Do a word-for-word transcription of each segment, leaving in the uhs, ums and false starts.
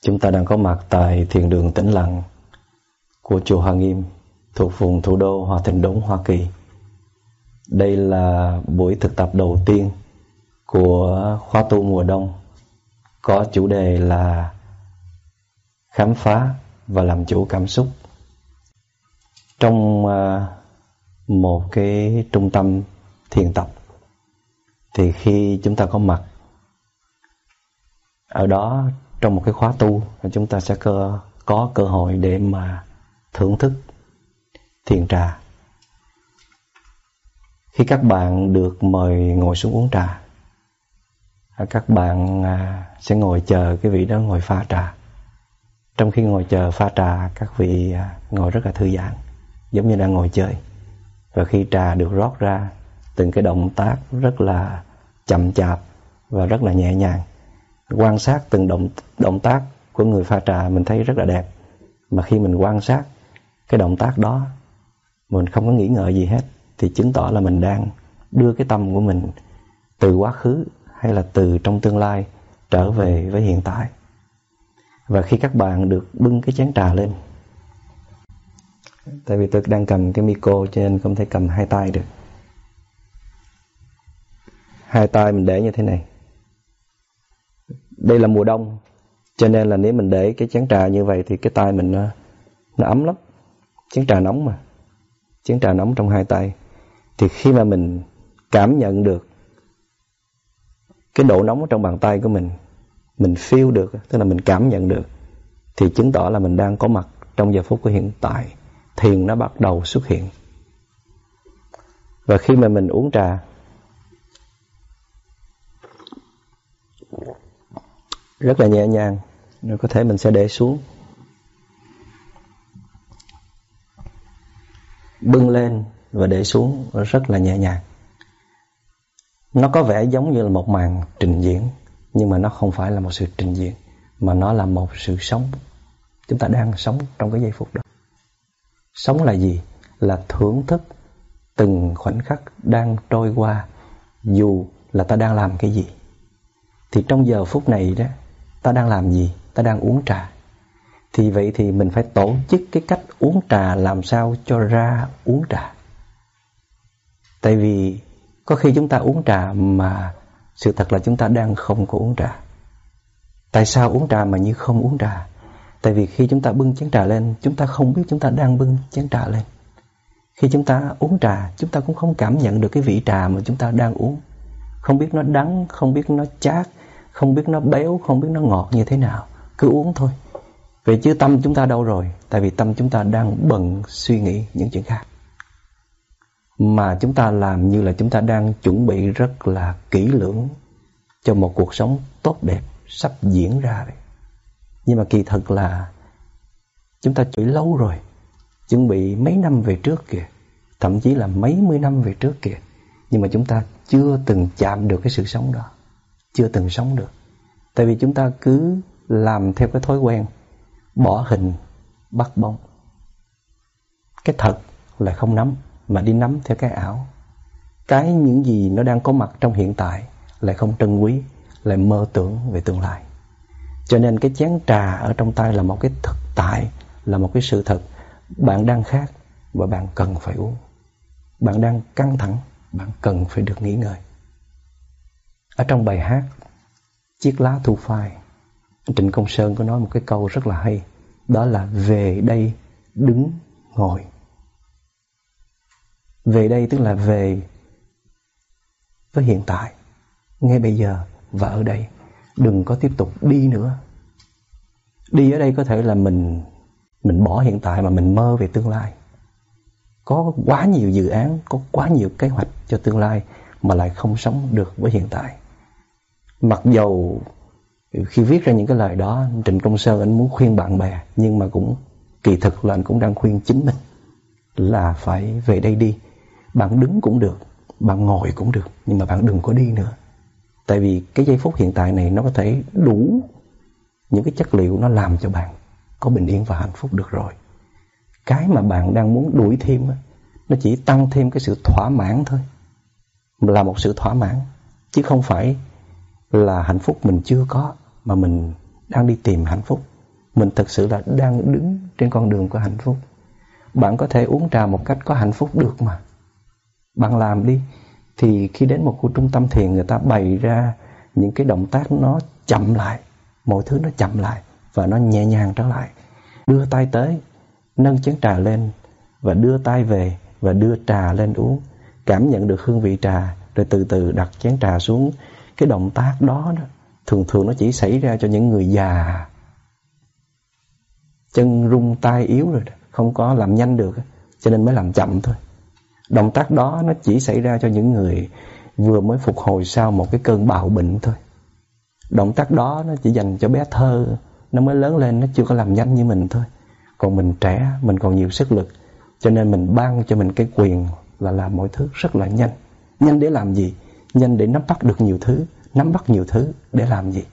Chúng ta đang có mặt tại thiền đường Tĩnh Lặng của chùa Hoa Nghiêm thuộc vùng thủ đô Hoa Thịnh Đốn, Hoa Kỳ. Đây là buổi thực tập đầu tiên của khóa tu mùa đông, có chủ đề là khám phá và làm chủ cảm xúc. Trong uh, một cái trung tâm thiền tập thì khi chúng ta có mặt ở đó trong một cái khóa tu, chúng ta sẽ cơ, có cơ hội để mà thưởng thức thiền trà. Khi các bạn được mời ngồi xuống uống trà, các bạn sẽ ngồi chờ cái vị đó ngồi pha trà. Trong khi ngồi chờ pha trà, các vị ngồi rất là thư giãn, giống như đang ngồi chơi. Và khi trà được rót ra, từng cái động tác rất là chậm chạp và rất là nhẹ nhàng. Quan sát từng động, động tác của người pha trà mình thấy rất là đẹp. Mà khi mình quan sát cái động tác đó, mình không có nghĩ ngợi gì hết, thì chứng tỏ là mình đang đưa cái tâm của mình từ quá khứ hay là từ trong tương lai trở về với hiện tại. Và khi các bạn được bưng cái chén trà lên, tại vì tôi đang cầm cái micro cho nên không thể cầm hai tay được. Hai tay mình để như thế này. Đây là mùa đông, cho nên là nếu mình để cái chén trà như vậy thì cái tay mình nó, nó ấm lắm. Chén trà nóng mà. Chén trà nóng trong hai tay. Thì khi mà mình cảm nhận được cái độ nóng ở trong bàn tay của mình, mình feel được, tức là mình cảm nhận được, thì chứng tỏ là mình đang có mặt trong giờ phút của hiện tại. Thiền nó bắt đầu xuất hiện. Và khi mà mình uống trà, rất là nhẹ nhàng, rồi có thể mình sẽ để xuống, bưng lên và để xuống rất là nhẹ nhàng. Nó có vẻ giống như là một màn trình diễn, nhưng mà nó không phải là một sự trình diễn, mà nó là một sự sống. Chúng ta đang sống trong cái giây phút đó. Sống là gì? Là thưởng thức từng khoảnh khắc đang trôi qua, dù là ta đang làm cái gì. Thì trong giờ phút này đó, ta đang làm gì? Ta đang uống trà. Thì vậy thì mình phải tổ chức cái cách uống trà làm sao cho ra uống trà. Tại vì có khi chúng ta uống trà mà sự thật là chúng ta đang không có uống trà. Tại sao uống trà mà như không uống trà? Tại vì khi chúng ta bưng chén trà lên, chúng ta không biết chúng ta đang bưng chén trà lên. Khi chúng ta uống trà, chúng ta cũng không cảm nhận được cái vị trà mà chúng ta đang uống. Không biết nó đắng, không biết nó chát, không biết nó béo, không biết nó ngọt như thế nào. Cứ uống thôi. Vậy chứ tâm chúng ta đâu rồi? Tại vì tâm chúng ta đang bận suy nghĩ những chuyện khác. Mà chúng ta làm như là chúng ta đang chuẩn bị rất là kỹ lưỡng cho một cuộc sống tốt đẹp sắp diễn ra vậy. Nhưng mà kỳ thực là chúng ta chuẩn bị lâu rồi, chuẩn bị mấy năm về trước kìa, thậm chí là mấy mươi năm về trước kìa. Nhưng mà chúng ta chưa từng chạm được cái sự sống đó, chưa từng sống được. Tại vì chúng ta cứ làm theo cái thói quen bỏ hình bắt bóng. Cái thật là không nắm, mà đi nắm theo cái ảo. Cái những gì nó đang có mặt trong hiện tại lại không trân quý, lại mơ tưởng về tương lai. Cho nên cái chén trà ở trong tay là một cái thực tại, là một cái sự thật. Bạn đang khát và bạn cần phải uống. Bạn đang căng thẳng, bạn cần phải được nghỉ ngơi. Ở trong bài hát Chiếc lá thu phai, Trịnh Công Sơn có nói một cái câu rất là hay. Đó là về đây đứng ngồi. Về đây tức là về với hiện tại, ngay bây giờ và ở đây. Đừng có tiếp tục đi nữa. Đi ở đây có thể là mình Mình bỏ hiện tại mà mình mơ về tương lai. Có quá nhiều dự án, có quá nhiều kế hoạch cho tương lai mà lại không sống được với hiện tại. Mặc dầu khi viết ra những cái lời đó, Trịnh Công Sơn anh muốn khuyên bạn bè, nhưng mà cũng kỳ thực là anh cũng đang khuyên chính mình là phải về đây đi. Bạn đứng cũng được, bạn ngồi cũng được, nhưng mà bạn đừng có đi nữa. Tại vì cái giây phút hiện tại này nó có thể đủ những cái chất liệu nó làm cho bạn có bình yên và hạnh phúc được rồi. Cái mà bạn đang muốn đuổi thêm nó chỉ tăng thêm cái sự thỏa mãn thôi, là một sự thỏa mãn, chứ không phải là hạnh phúc mình chưa có mà mình đang đi tìm hạnh phúc. mình thực sự là đang đứng trên con đường của hạnh phúc. Bạn có thể uống trà một cách có hạnh phúc được mà. Bạn làm đi. Thì khi đến một khu trung tâm thiền, người ta bày ra những cái động tác nó chậm lại, mọi thứ nó chậm lại và nó nhẹ nhàng trở lại. Đưa tay tới, nâng chén trà lên và đưa tay về và đưa trà lên uống. Cảm nhận được hương vị trà, rồi từ từ đặt chén trà xuống. Cái động tác đó, đó thường thường nó chỉ xảy ra cho những người già, chân rung tay yếu rồi, không có làm nhanh được, cho nên mới làm chậm thôi. Động tác đó nó chỉ xảy ra cho những người vừa mới phục hồi sau một cái cơn bạo bệnh thôi. Động tác đó nó chỉ dành cho bé thơ, nó mới lớn lên, nó chưa có làm nhanh như mình thôi. Còn mình trẻ, mình còn nhiều sức lực, cho nên mình ban cho mình cái quyền là làm mọi thứ rất là nhanh. Nhanh để làm gì? Nhanh để nắm bắt được nhiều thứ. Nắm bắt nhiều thứ để làm gì?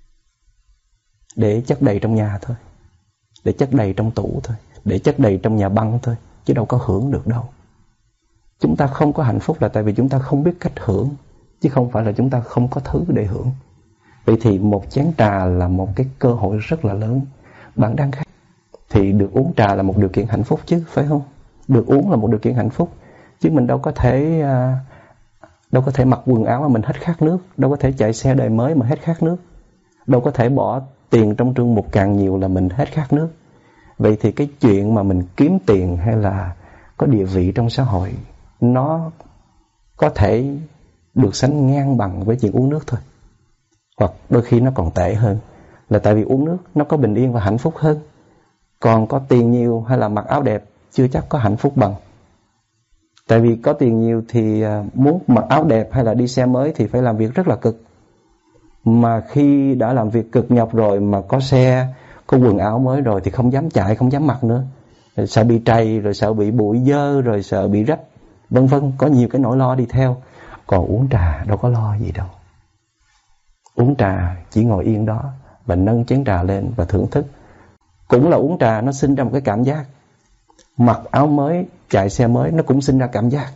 Để chất đầy trong nhà thôi, để chất đầy trong tủ thôi, để chất đầy trong nhà băng thôi, chứ đâu có hưởng được đâu. Chúng ta không có hạnh phúc là tại vì chúng ta không biết cách hưởng, chứ không phải là chúng ta không có thứ để hưởng. Vậy thì một chén trà là một cái cơ hội rất là lớn. Bạn đang khát thì được uống trà là một điều kiện hạnh phúc chứ, phải không? Được uống là một điều kiện hạnh phúc, chứ mình đâu có thể đâu có thể mặc quần áo mà mình hết khát nước, đâu có thể chạy xe đời mới mà hết khát nước, đâu có thể bỏ tiền trong trương mục càng nhiều là mình hết khát nước. Vậy thì cái chuyện mà mình kiếm tiền hay là có địa vị trong xã hội, nó có thể được sánh ngang bằng với chuyện uống nước thôi. Hoặc đôi khi nó còn tệ hơn, là tại vì uống nước nó có bình yên và hạnh phúc hơn. Còn có tiền nhiều hay là mặc áo đẹp chưa chắc có hạnh phúc bằng. Tại vì có tiền nhiều thì muốn mặc áo đẹp hay là đi xe mới thì phải làm việc rất là cực. Mà khi đã làm việc cực nhọc rồi mà có xe, có quần áo mới rồi thì không dám chạy, không dám mặc nữa. Rồi sợ bị trầy, rồi sợ bị bụi dơ, rồi sợ bị rách, vân vân. Có nhiều cái nỗi lo đi theo. Còn uống trà đâu có lo gì đâu. Uống trà chỉ ngồi yên đó và nâng chén trà lên và thưởng thức. Cũng là uống trà, nó sinh ra một cái cảm giác. Mặc áo mới, chạy xe mới, nó cũng sinh ra cảm giác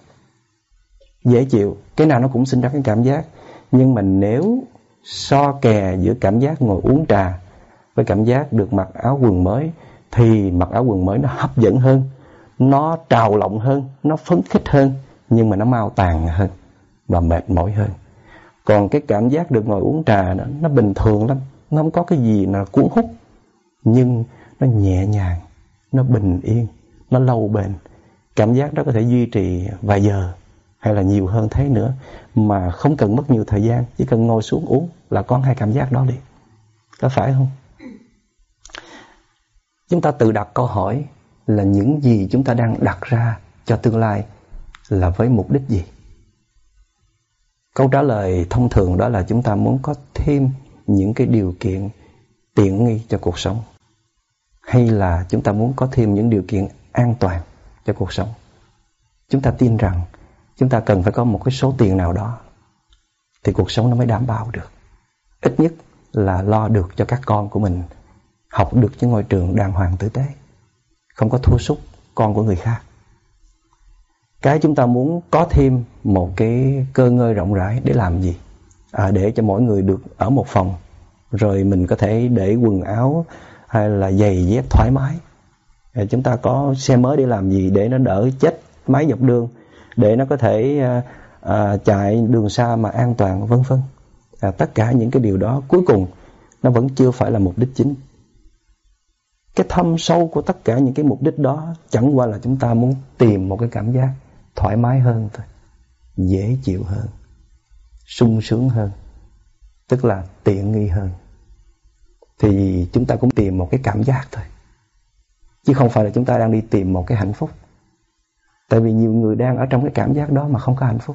dễ chịu. Cái nào nó cũng sinh ra cái cảm giác. Nhưng mà nếu so kè giữa cảm giác ngồi uống trà với cảm giác được mặc áo quần mới, thì mặc áo quần mới nó hấp dẫn hơn, nó trào lộng hơn, nó phấn khích hơn, nhưng mà nó mau tàn hơn và mệt mỏi hơn. Còn cái cảm giác được ngồi uống trà nó, nó bình thường lắm, nó không có cái gì là cuốn hút, nhưng nó nhẹ nhàng, nó bình yên, nó lâu bền. Cảm giác đó có thể duy trì vài giờ hay là nhiều hơn thế nữa, mà không cần mất nhiều thời gian, chỉ cần ngồi xuống uống là có hai cảm giác đó liền. Có phải không? Chúng ta tự đặt câu hỏi là những gì chúng ta đang đặt ra cho tương lai là với mục đích gì? Câu trả lời thông thường đó là chúng ta muốn có thêm những cái điều kiện tiện nghi cho cuộc sống, hay là chúng ta muốn có thêm những điều kiện an toàn cho cuộc sống. Chúng ta tin rằng chúng ta cần phải có một cái số tiền nào đó thì cuộc sống nó mới đảm bảo được. Ít nhất là lo được cho các con của mình học được những ngôi trường đàng hoàng tử tế, không có thua sút con của người khác. Cái chúng ta muốn có thêm một cái cơ ngơi rộng rãi để làm gì? À, để cho mỗi người được ở một phòng, rồi mình có thể để quần áo hay là giày dép thoải mái. À, chúng ta có xe mới để làm gì? Để nó đỡ chết máy dọc đường, để nó có thể à, à, chạy đường xa mà an toàn, vân vân. À, tất cả những cái điều đó cuối cùng nó vẫn chưa phải là mục đích chính. Cái thâm sâu của tất cả những cái mục đích đó chẳng qua là chúng ta muốn tìm một cái cảm giác thoải mái hơn thôi, dễ chịu hơn, sung sướng hơn, tức là tiện nghi hơn. Thì chúng ta cũng tìm một cái cảm giác thôi, chứ không phải là chúng ta đang đi tìm một cái hạnh phúc. Tại vì nhiều người đang ở trong cái cảm giác đó mà không có hạnh phúc.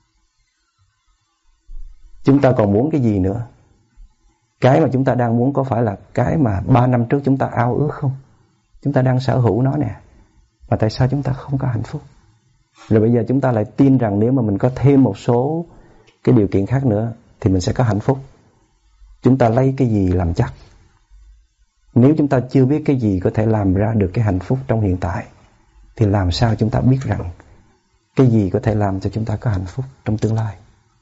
Chúng ta còn muốn cái gì nữa? Cái mà chúng ta đang muốn có phải là cái mà ba năm trước chúng ta ao ước không? Chúng ta đang sở hữu nó nè, mà tại sao chúng ta không có hạnh phúc? Rồi bây giờ chúng ta lại tin rằng nếu mà mình có thêm một số cái điều kiện khác nữa thì mình sẽ có hạnh phúc. Chúng ta lấy cái gì làm chắc? Nếu chúng ta chưa biết cái gì có thể làm ra được cái hạnh phúc trong hiện tại, thì làm sao chúng ta biết rằng cái gì có thể làm cho chúng ta có hạnh phúc trong tương lai?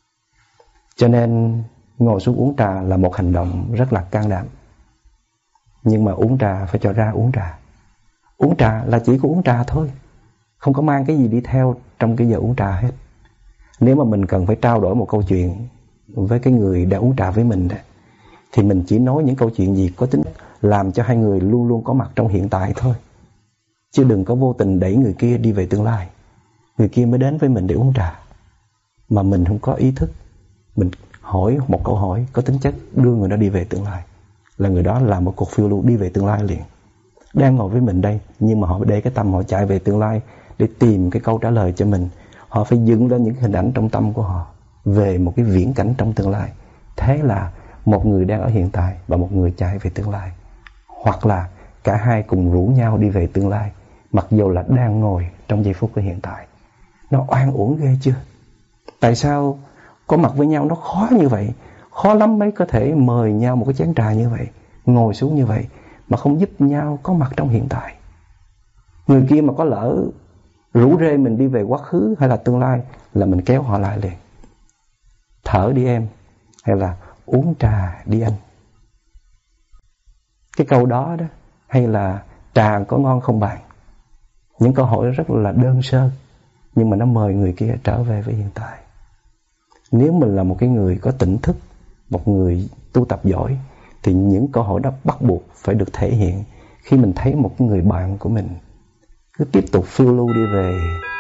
Cho nên ngồi xuống uống trà là một hành động rất là can đảm. Nhưng mà uống trà phải cho ra uống trà. Uống trà là chỉ có uống trà thôi, không có mang cái gì đi theo trong cái giờ uống trà hết. Nếu mà mình cần phải trao đổi một câu chuyện với cái người đã uống trà với mình đó, thì mình chỉ nói những câu chuyện gì có tính làm cho hai người luôn luôn có mặt trong hiện tại thôi. Chứ đừng có vô tình đẩy người kia đi về tương lai. Người kia mới đến với mình để uống trà, mà mình không có ý thức, mình hỏi một câu hỏi có tính chất đưa người đó đi về tương lai, là người đó làm một cuộc phiêu lưu đi về tương lai liền. Đang ngồi với mình đây, nhưng mà họ để cái tâm họ chạy về tương lai để tìm cái câu trả lời cho mình. Họ phải dựng lên những hình ảnh trong tâm của họ về một cái viễn cảnh trong tương lai. Thế là một người đang ở hiện tại và một người chạy về tương lai. Hoặc là cả hai cùng rủ nhau đi về tương lai, mặc dù là đang ngồi trong giây phút của hiện tại. Nó oan uổng ghê chưa? Tại sao có mặt với nhau nó khó như vậy? Khó lắm mới có thể mời nhau một cái chén trà như vậy, ngồi xuống như vậy, mà không giúp nhau có mặt trong hiện tại. Người kia mà có lỡ rủ rê mình đi về quá khứ hay là tương lai là mình kéo họ lại liền. Thở đi em, hay là uống trà đi anh. Cái câu đó đó, hay là trà có ngon không bạn? Những câu hỏi rất là đơn sơ, nhưng mà nó mời người kia trở về với hiện tại. Nếu mình là một cái người có tỉnh thức, một người tu tập giỏi, thì những câu hỏi đó bắt buộc phải được thể hiện khi mình thấy một người bạn của mình cứ tiếp tục phiêu lưu đi về.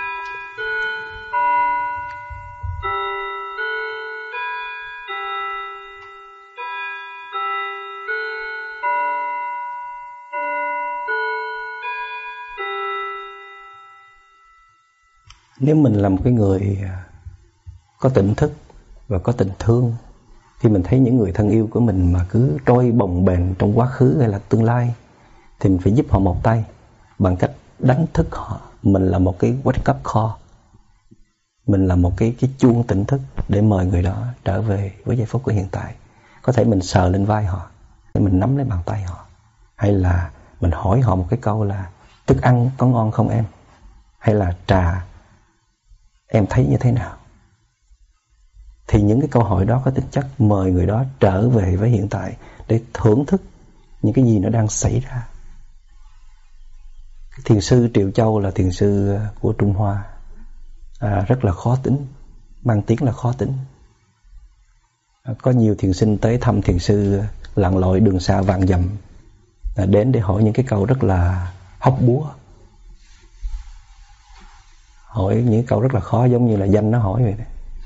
Nếu mình là một cái người có tỉnh thức và có tình thương, khi mình thấy những người thân yêu của mình mà cứ trôi bồng bềnh trong quá khứ hay là tương lai, thì mình phải giúp họ một tay bằng cách đánh thức họ. Mình là một cái wake up call, mình là một cái, cái chuông tỉnh thức để mời người đó trở về với giây phút của hiện tại. Có thể mình sờ lên vai họ, mình nắm lấy bàn tay họ, hay là mình hỏi họ một cái câu là thức ăn có ngon không em, hay là trà em thấy như thế nào. Thì những cái câu hỏi đó có tính chất mời người đó trở về với hiện tại để thưởng thức những cái gì nó đang xảy ra. Thiền sư Triệu Châu là thiền sư của Trung Hoa, à, rất là khó tính, mang tiếng là khó tính. À, có nhiều thiền sinh tới thăm thiền sư lặn lội đường xa vạn dặm, à, đến để hỏi những cái câu rất là hóc búa, hỏi những câu rất là khó, giống như là danh nó hỏi vậy đó.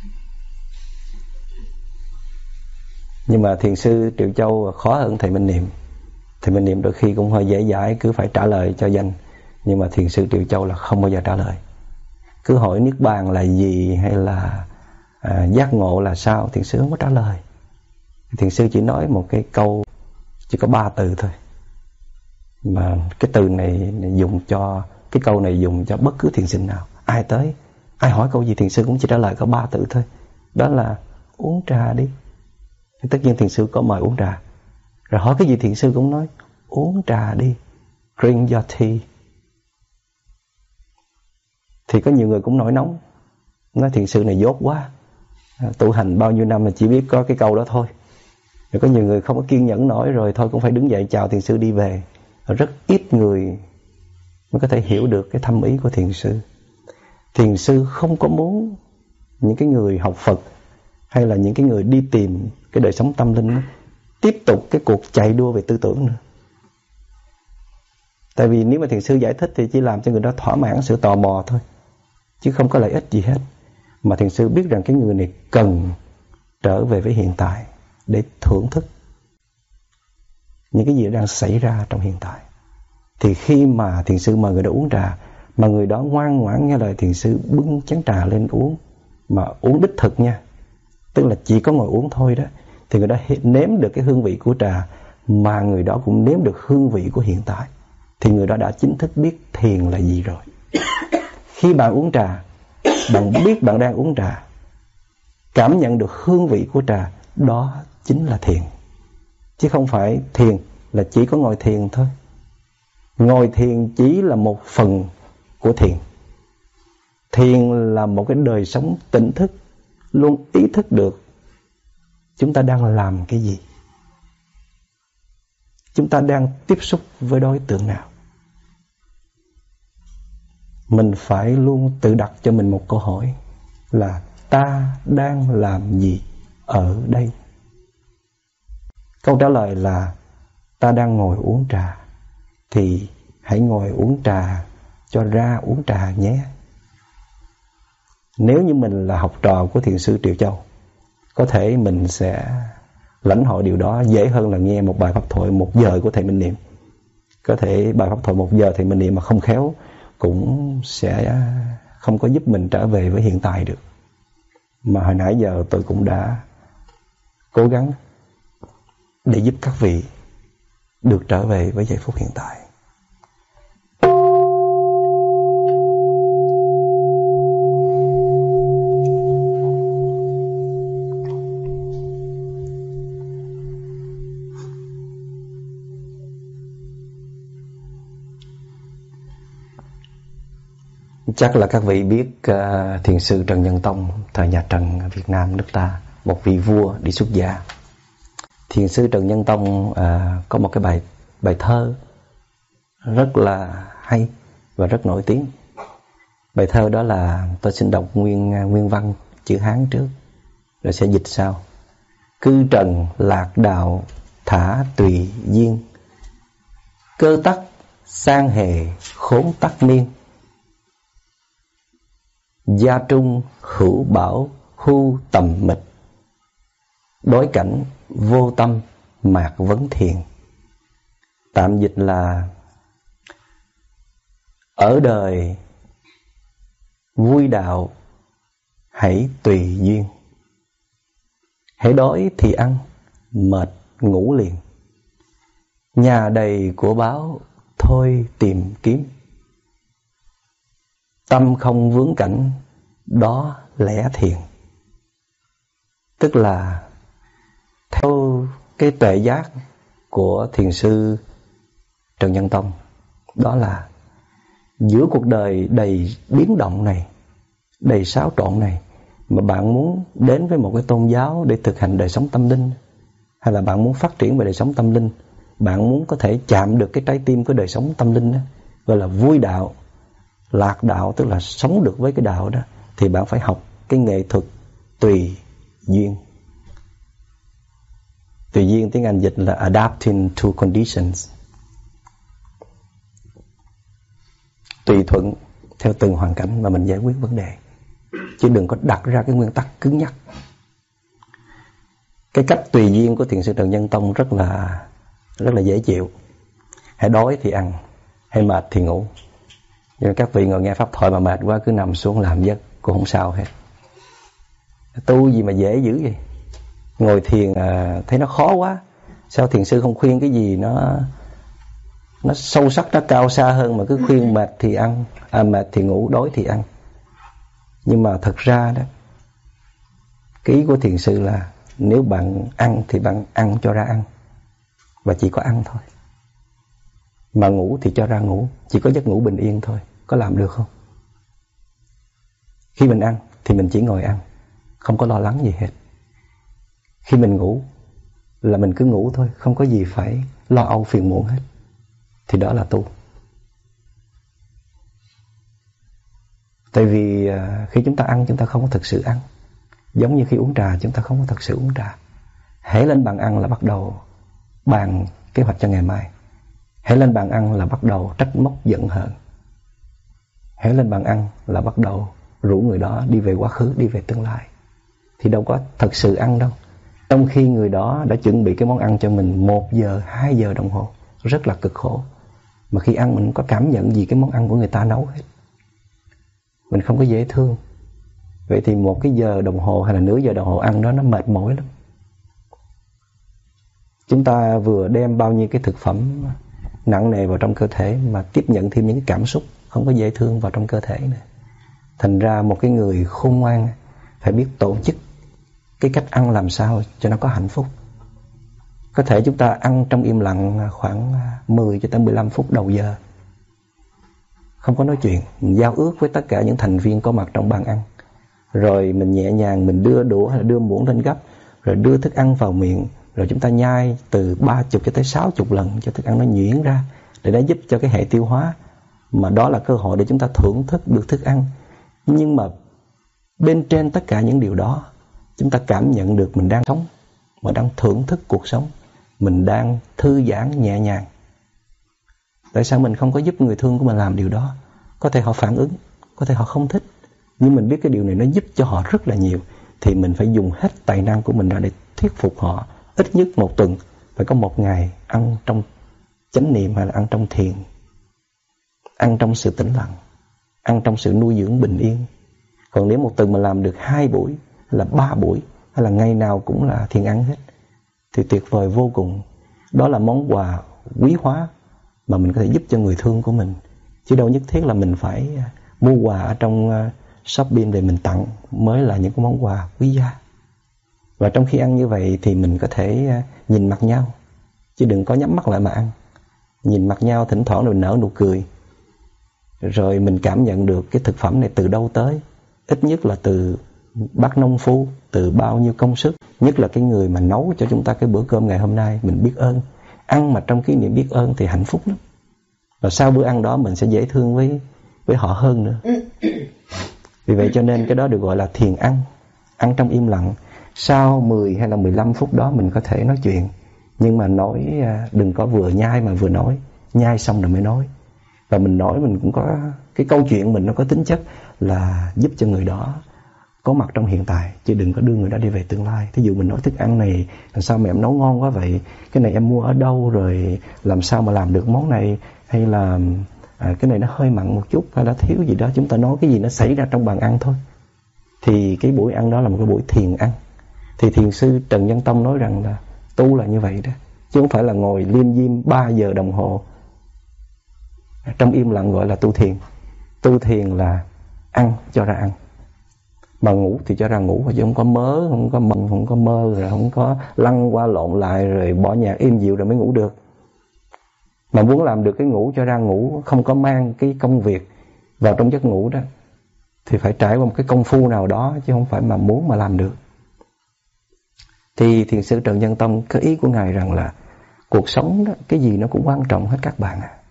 Nhưng mà thiền sư Triệu Châu khó hơn thầy Minh Niệm. Thầy Minh Niệm đôi khi cũng hơi dễ dãi, cứ phải trả lời cho danh. Nhưng mà thiền sư Triệu Châu là không bao giờ trả lời. Cứ hỏi niết bàn là gì, hay là à, giác ngộ là sao, thiền sư không có trả lời. Thiền sư chỉ nói một cái câu, chỉ có ba từ thôi, mà cái từ này dùng cho, cái câu này dùng cho bất cứ thiền sinh nào. Ai tới, ai hỏi câu gì thiền sư cũng chỉ trả lời có ba từ thôi. Đó là uống trà đi. Thì tất nhiên thiền sư có mời uống trà. Rồi hỏi cái gì thiền sư cũng nói uống trà đi, drink your tea. Thì có nhiều người cũng nổi nóng, nói thiền sư này dốt quá, tu hành bao nhiêu năm mà chỉ biết có cái câu đó thôi. Rồi có nhiều người không có kiên nhẫn nổi, rồi thôi cũng phải đứng dậy chào thiền sư đi về. Rồi rất ít người mới có thể hiểu được cái thâm ý của thiền sư. Thiền sư không có muốn những cái người học Phật hay là những cái người đi tìm cái đời sống tâm linh tiếp tục cái cuộc chạy đua về tư tưởng nữa. Tại vì nếu mà thiền sư giải thích thì chỉ làm cho người đó thỏa mãn sự tò mò thôi, chứ không có lợi ích gì hết. Mà thiền sư biết rằng cái người này cần trở về với hiện tại để thưởng thức những cái gì đang xảy ra trong hiện tại. Thì khi mà thiền sư mời người đó uống trà, mà người đó ngoan ngoãn nghe lời thiền sư bưng chén trà lên uống, mà uống đích thực nha, tức là chỉ có ngồi uống thôi đó, thì người đó nếm được cái hương vị của trà, mà người đó cũng nếm được hương vị của hiện tại. Thì người đó đã chính thức biết thiền là gì rồi. Khi bạn uống trà, bạn biết bạn đang uống trà, cảm nhận được hương vị của trà, đó chính là thiền. Chứ không phải thiền là chỉ có ngồi thiền thôi. Ngồi thiền chỉ là một phần của thiền. Thiền là một cái đời sống tỉnh thức, luôn ý thức được chúng ta đang làm cái gì. chúng ta đang tiếp xúc với đối tượng nào. Mình phải luôn tự đặt cho mình một câu hỏi là ta đang làm gì ở đây? Câu trả lời là ta đang ngồi uống trà, thì hãy ngồi uống trà cho ra uống trà nhé. Nếu như mình là học trò của thiền sư Triệu Châu, có thể mình sẽ lãnh hội điều đó dễ hơn là nghe một bài pháp thoại một giờ của thầy Minh Niệm. Có thể bài pháp thoại một giờ thầy Minh Niệm mà không khéo cũng sẽ không có giúp mình trở về với hiện tại được. Mà hồi nãy giờ tôi cũng đã cố gắng để giúp các vị được trở về với giây phút hiện tại. Chắc là các vị biết uh, thiền sư Trần Nhân Tông thời nhà Trần ở Việt Nam nước ta, một vị vua đi xuất gia. Thiền sư Trần Nhân Tông uh, có một cái bài bài thơ rất là hay và rất nổi tiếng. Bài thơ đó là, tôi xin đọc nguyên nguyên văn chữ Hán trước rồi sẽ dịch sau. Cư trần lạc đạo thả tùy duyên, cơ tắc sang hề khốn tắc miên. Gia trung hữu bảo hưu tầm mịch, đối cảnh vô tâm mạc vấn thiền. Tạm dịch là ở đời vui đạo hãy tùy duyên, hãy đói thì ăn, mệt ngủ liền. Nhà đầy của báo thôi tìm kiếm, tâm không vướng cảnh đó lẽ thiền. Tức là theo cái tuệ giác của thiền sư Trần Nhân Tông, đó là giữa cuộc đời đầy biến động này, đầy xáo trộn này, mà bạn muốn đến với một cái tôn giáo để thực hành đời sống tâm linh, hay là bạn muốn phát triển về đời sống tâm linh, bạn muốn có thể chạm được cái trái tim của đời sống tâm linh đó, gọi là vui đạo, lạc đạo, tức là sống được với cái đạo đó, thì bạn phải học cái nghệ thuật tùy duyên. Tùy duyên tiếng Anh dịch là adapting to conditions, tùy thuận theo từng hoàn cảnh mà mình giải quyết vấn đề, chứ đừng có đặt ra cái nguyên tắc cứng nhắc. Cái cách tùy duyên của thiền sư Trần Nhân Tông rất là rất là dễ chịu. Hãy đói thì ăn, hãy mệt thì ngủ. Nhưng các vị ngồi nghe pháp thoại mà mệt quá cứ nằm xuống làm giấc cũng không sao hết. Tu gì mà dễ dữ vậy? Ngồi thiền à, thấy nó khó quá. Sao thiền sư không khuyên cái gì nó nó sâu sắc, nó cao xa hơn, mà cứ khuyên mệt thì ăn, à, mệt thì ngủ, đói thì ăn. Nhưng mà thật ra đó, cái ý của thiền sư là nếu bạn ăn thì bạn ăn cho ra ăn, và chỉ có ăn thôi. Mà ngủ thì cho ra ngủ, chỉ có giấc ngủ bình yên thôi. Có làm được không? Khi mình ăn thì mình chỉ ngồi ăn, không có lo lắng gì hết. Khi mình ngủ là mình cứ ngủ thôi, không có gì phải lo âu phiền muộn hết. Thì đó là tu. Tại vì khi chúng ta ăn, chúng ta không có thực sự ăn. Giống như khi uống trà, chúng ta không có thực sự uống trà. Hễ lên bàn ăn là bắt đầu bàn kế hoạch cho ngày mai. Hãy lên bàn ăn là bắt đầu trách móc giận hờn. Hãy lên bàn ăn là bắt đầu rủ người đó đi về quá khứ, đi về tương lai. Thì đâu có thật sự ăn đâu. Trong khi người đó đã chuẩn bị cái món ăn cho mình một giờ, hai giờ đồng hồ, rất là cực khổ. Mà khi ăn mình không có cảm nhận gì cái món ăn của người ta nấu hết. Mình không có dễ thương. Vậy thì một cái giờ đồng hồ hay là nửa giờ đồng hồ ăn đó nó mệt mỏi lắm. Chúng ta vừa đem bao nhiêu cái thực phẩm nặng nề vào trong cơ thể, mà tiếp nhận thêm những cái cảm xúc không có dễ thương vào trong cơ thể nữa. Thành ra một cái người khôn ngoan phải biết tổ chức cái cách ăn làm sao cho nó có hạnh phúc. Có thể chúng ta ăn trong im lặng khoảng mười cho tới mười lăm phút đầu giờ, không có nói chuyện, mình giao ước với tất cả những thành viên có mặt trong bàn ăn. Rồi mình nhẹ nhàng mình đưa đũa hay là đưa muỗng lên gấp, rồi đưa thức ăn vào miệng, rồi chúng ta nhai từ ba chục cho tới sáu chục lần cho thức ăn nó nhuyễn ra, để nó giúp cho cái hệ tiêu hóa, mà đó là cơ hội để chúng ta thưởng thức được thức ăn. Nhưng mà bên trên tất cả những điều đó, chúng ta cảm nhận được mình đang sống, mình đang thưởng thức cuộc sống, mình đang thư giãn nhẹ nhàng. Tại sao mình không có giúp người thương của mình làm điều đó? Có thể họ phản ứng, có thể họ không thích, nhưng mình biết cái điều này nó giúp cho họ rất là nhiều, thì mình phải dùng hết tài năng của mình ra để thuyết phục họ. Ít nhất một tuần phải có một ngày ăn trong chánh niệm, hay là ăn trong thiền, ăn trong sự tĩnh lặng, ăn trong sự nuôi dưỡng bình yên. Còn nếu một tuần mà làm được hai buổi, hay là ba buổi, hay là ngày nào cũng là thiền ăn hết, thì tuyệt vời vô cùng. Đó là món quà quý hóa mà mình có thể giúp cho người thương của mình. Chứ đâu nhất thiết là mình phải mua quà ở trong shopping để mình tặng mới là những cái món quà quý giá. Và trong khi ăn như vậy thì mình có thể nhìn mặt nhau, chứ đừng có nhắm mắt lại mà ăn. Nhìn mặt nhau, thỉnh thoảng rồi nở nụ cười, rồi mình cảm nhận được cái thực phẩm này từ đâu tới. Ít nhất là từ bác nông phu, từ bao nhiêu công sức. Nhất là cái người mà nấu cho chúng ta cái bữa cơm ngày hôm nay, mình biết ơn. Ăn mà trong cái niềm biết ơn thì hạnh phúc lắm. Và sau bữa ăn đó mình sẽ dễ thương với, với họ hơn nữa. Vì vậy cho nên cái đó được gọi là thiền ăn. Ăn trong im lặng. Sau mười hay là mười lăm phút đó mình có thể nói chuyện, nhưng mà nói đừng có vừa nhai mà vừa nói. Nhai xong rồi mới nói. Và mình nói mình cũng có cái câu chuyện mình nó có tính chất là giúp cho người đó có mặt trong hiện tại, chứ đừng có đưa người đó đi về tương lai. Thí dụ mình nói thức ăn này làm sao mà em nấu ngon quá vậy, cái này em mua ở đâu, rồi làm sao mà làm được món này, hay là à, cái này nó hơi mặn một chút, hay là thiếu gì đó. Chúng ta nói cái gì nó xảy ra trong bàn ăn thôi. Thì cái buổi ăn đó là một cái buổi thiền ăn. Thì thiền sư Trần Nhân Tông nói rằng là tu là như vậy đó, chứ không phải là ngồi liêm diêm ba giờ đồng hồ trong im lặng gọi là tu thiền. Tu thiền là ăn cho ra ăn, mà ngủ thì cho ra ngủ, chứ không có mớ, không có mộng, không có mơ, rồi không có lăn qua lộn lại, rồi bỏ nhạc im dịu rồi mới ngủ được. Mà muốn làm được cái ngủ cho ra ngủ, không có mang cái công việc vào trong giấc ngủ đó, thì phải trải qua một cái công phu nào đó, chứ không phải mà muốn mà làm được. Thì thiền sư Trần Nhân Tông, cái ý của ngài rằng là cuộc sống đó, cái gì nó cũng quan trọng hết các bạn ạ. À.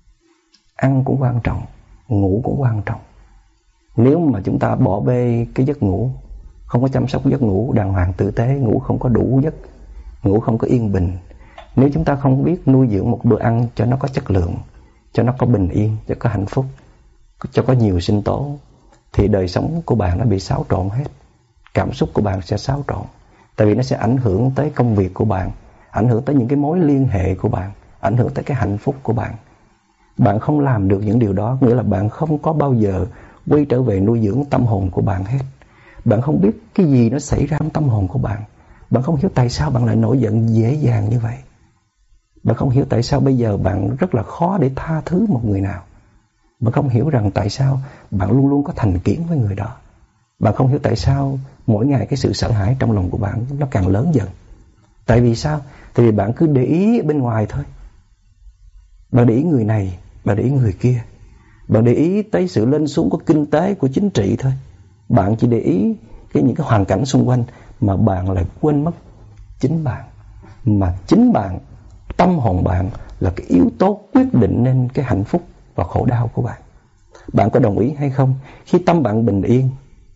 Ăn cũng quan trọng, ngủ cũng quan trọng. Nếu mà chúng ta bỏ bê cái giấc ngủ, không có chăm sóc giấc ngủ đàng hoàng tử tế, ngủ không có đủ giấc, ngủ không có yên bình, nếu chúng ta không biết nuôi dưỡng một bữa ăn cho nó có chất lượng, cho nó có bình yên, cho có hạnh phúc, cho có nhiều sinh tố, thì đời sống của bạn nó bị xáo trộn hết. Cảm xúc của bạn sẽ xáo trộn, tại vì nó sẽ ảnh hưởng tới công việc của bạn, ảnh hưởng tới những cái mối liên hệ của bạn, ảnh hưởng tới cái hạnh phúc của bạn. Bạn không làm được những điều đó, nghĩa là bạn không có bao giờ quay trở về nuôi dưỡng tâm hồn của bạn hết. Bạn không biết cái gì nó xảy ra trong tâm hồn của bạn. Bạn không hiểu tại sao bạn lại nổi giận dễ dàng như vậy. Bạn không hiểu tại sao bây giờ bạn rất là khó để tha thứ một người nào. Bạn không hiểu rằng tại sao bạn luôn luôn có thành kiến với người đó. Bạn không hiểu tại sao mỗi ngày cái sự sợ hãi trong lòng của bạn nó càng lớn dần. Tại vì sao? Tại vì bạn cứ để ý bên ngoài thôi. Bạn để ý người này, bạn để ý người kia. Bạn để ý tới sự lên xuống của kinh tế, của chính trị thôi. Bạn chỉ để ý cái những cái hoàn cảnh xung quanh, mà bạn lại quên mất chính bạn. Mà chính bạn, tâm hồn bạn là cái yếu tố quyết định nên cái hạnh phúc và khổ đau của bạn. Bạn có đồng ý hay không? Khi tâm bạn bình yên,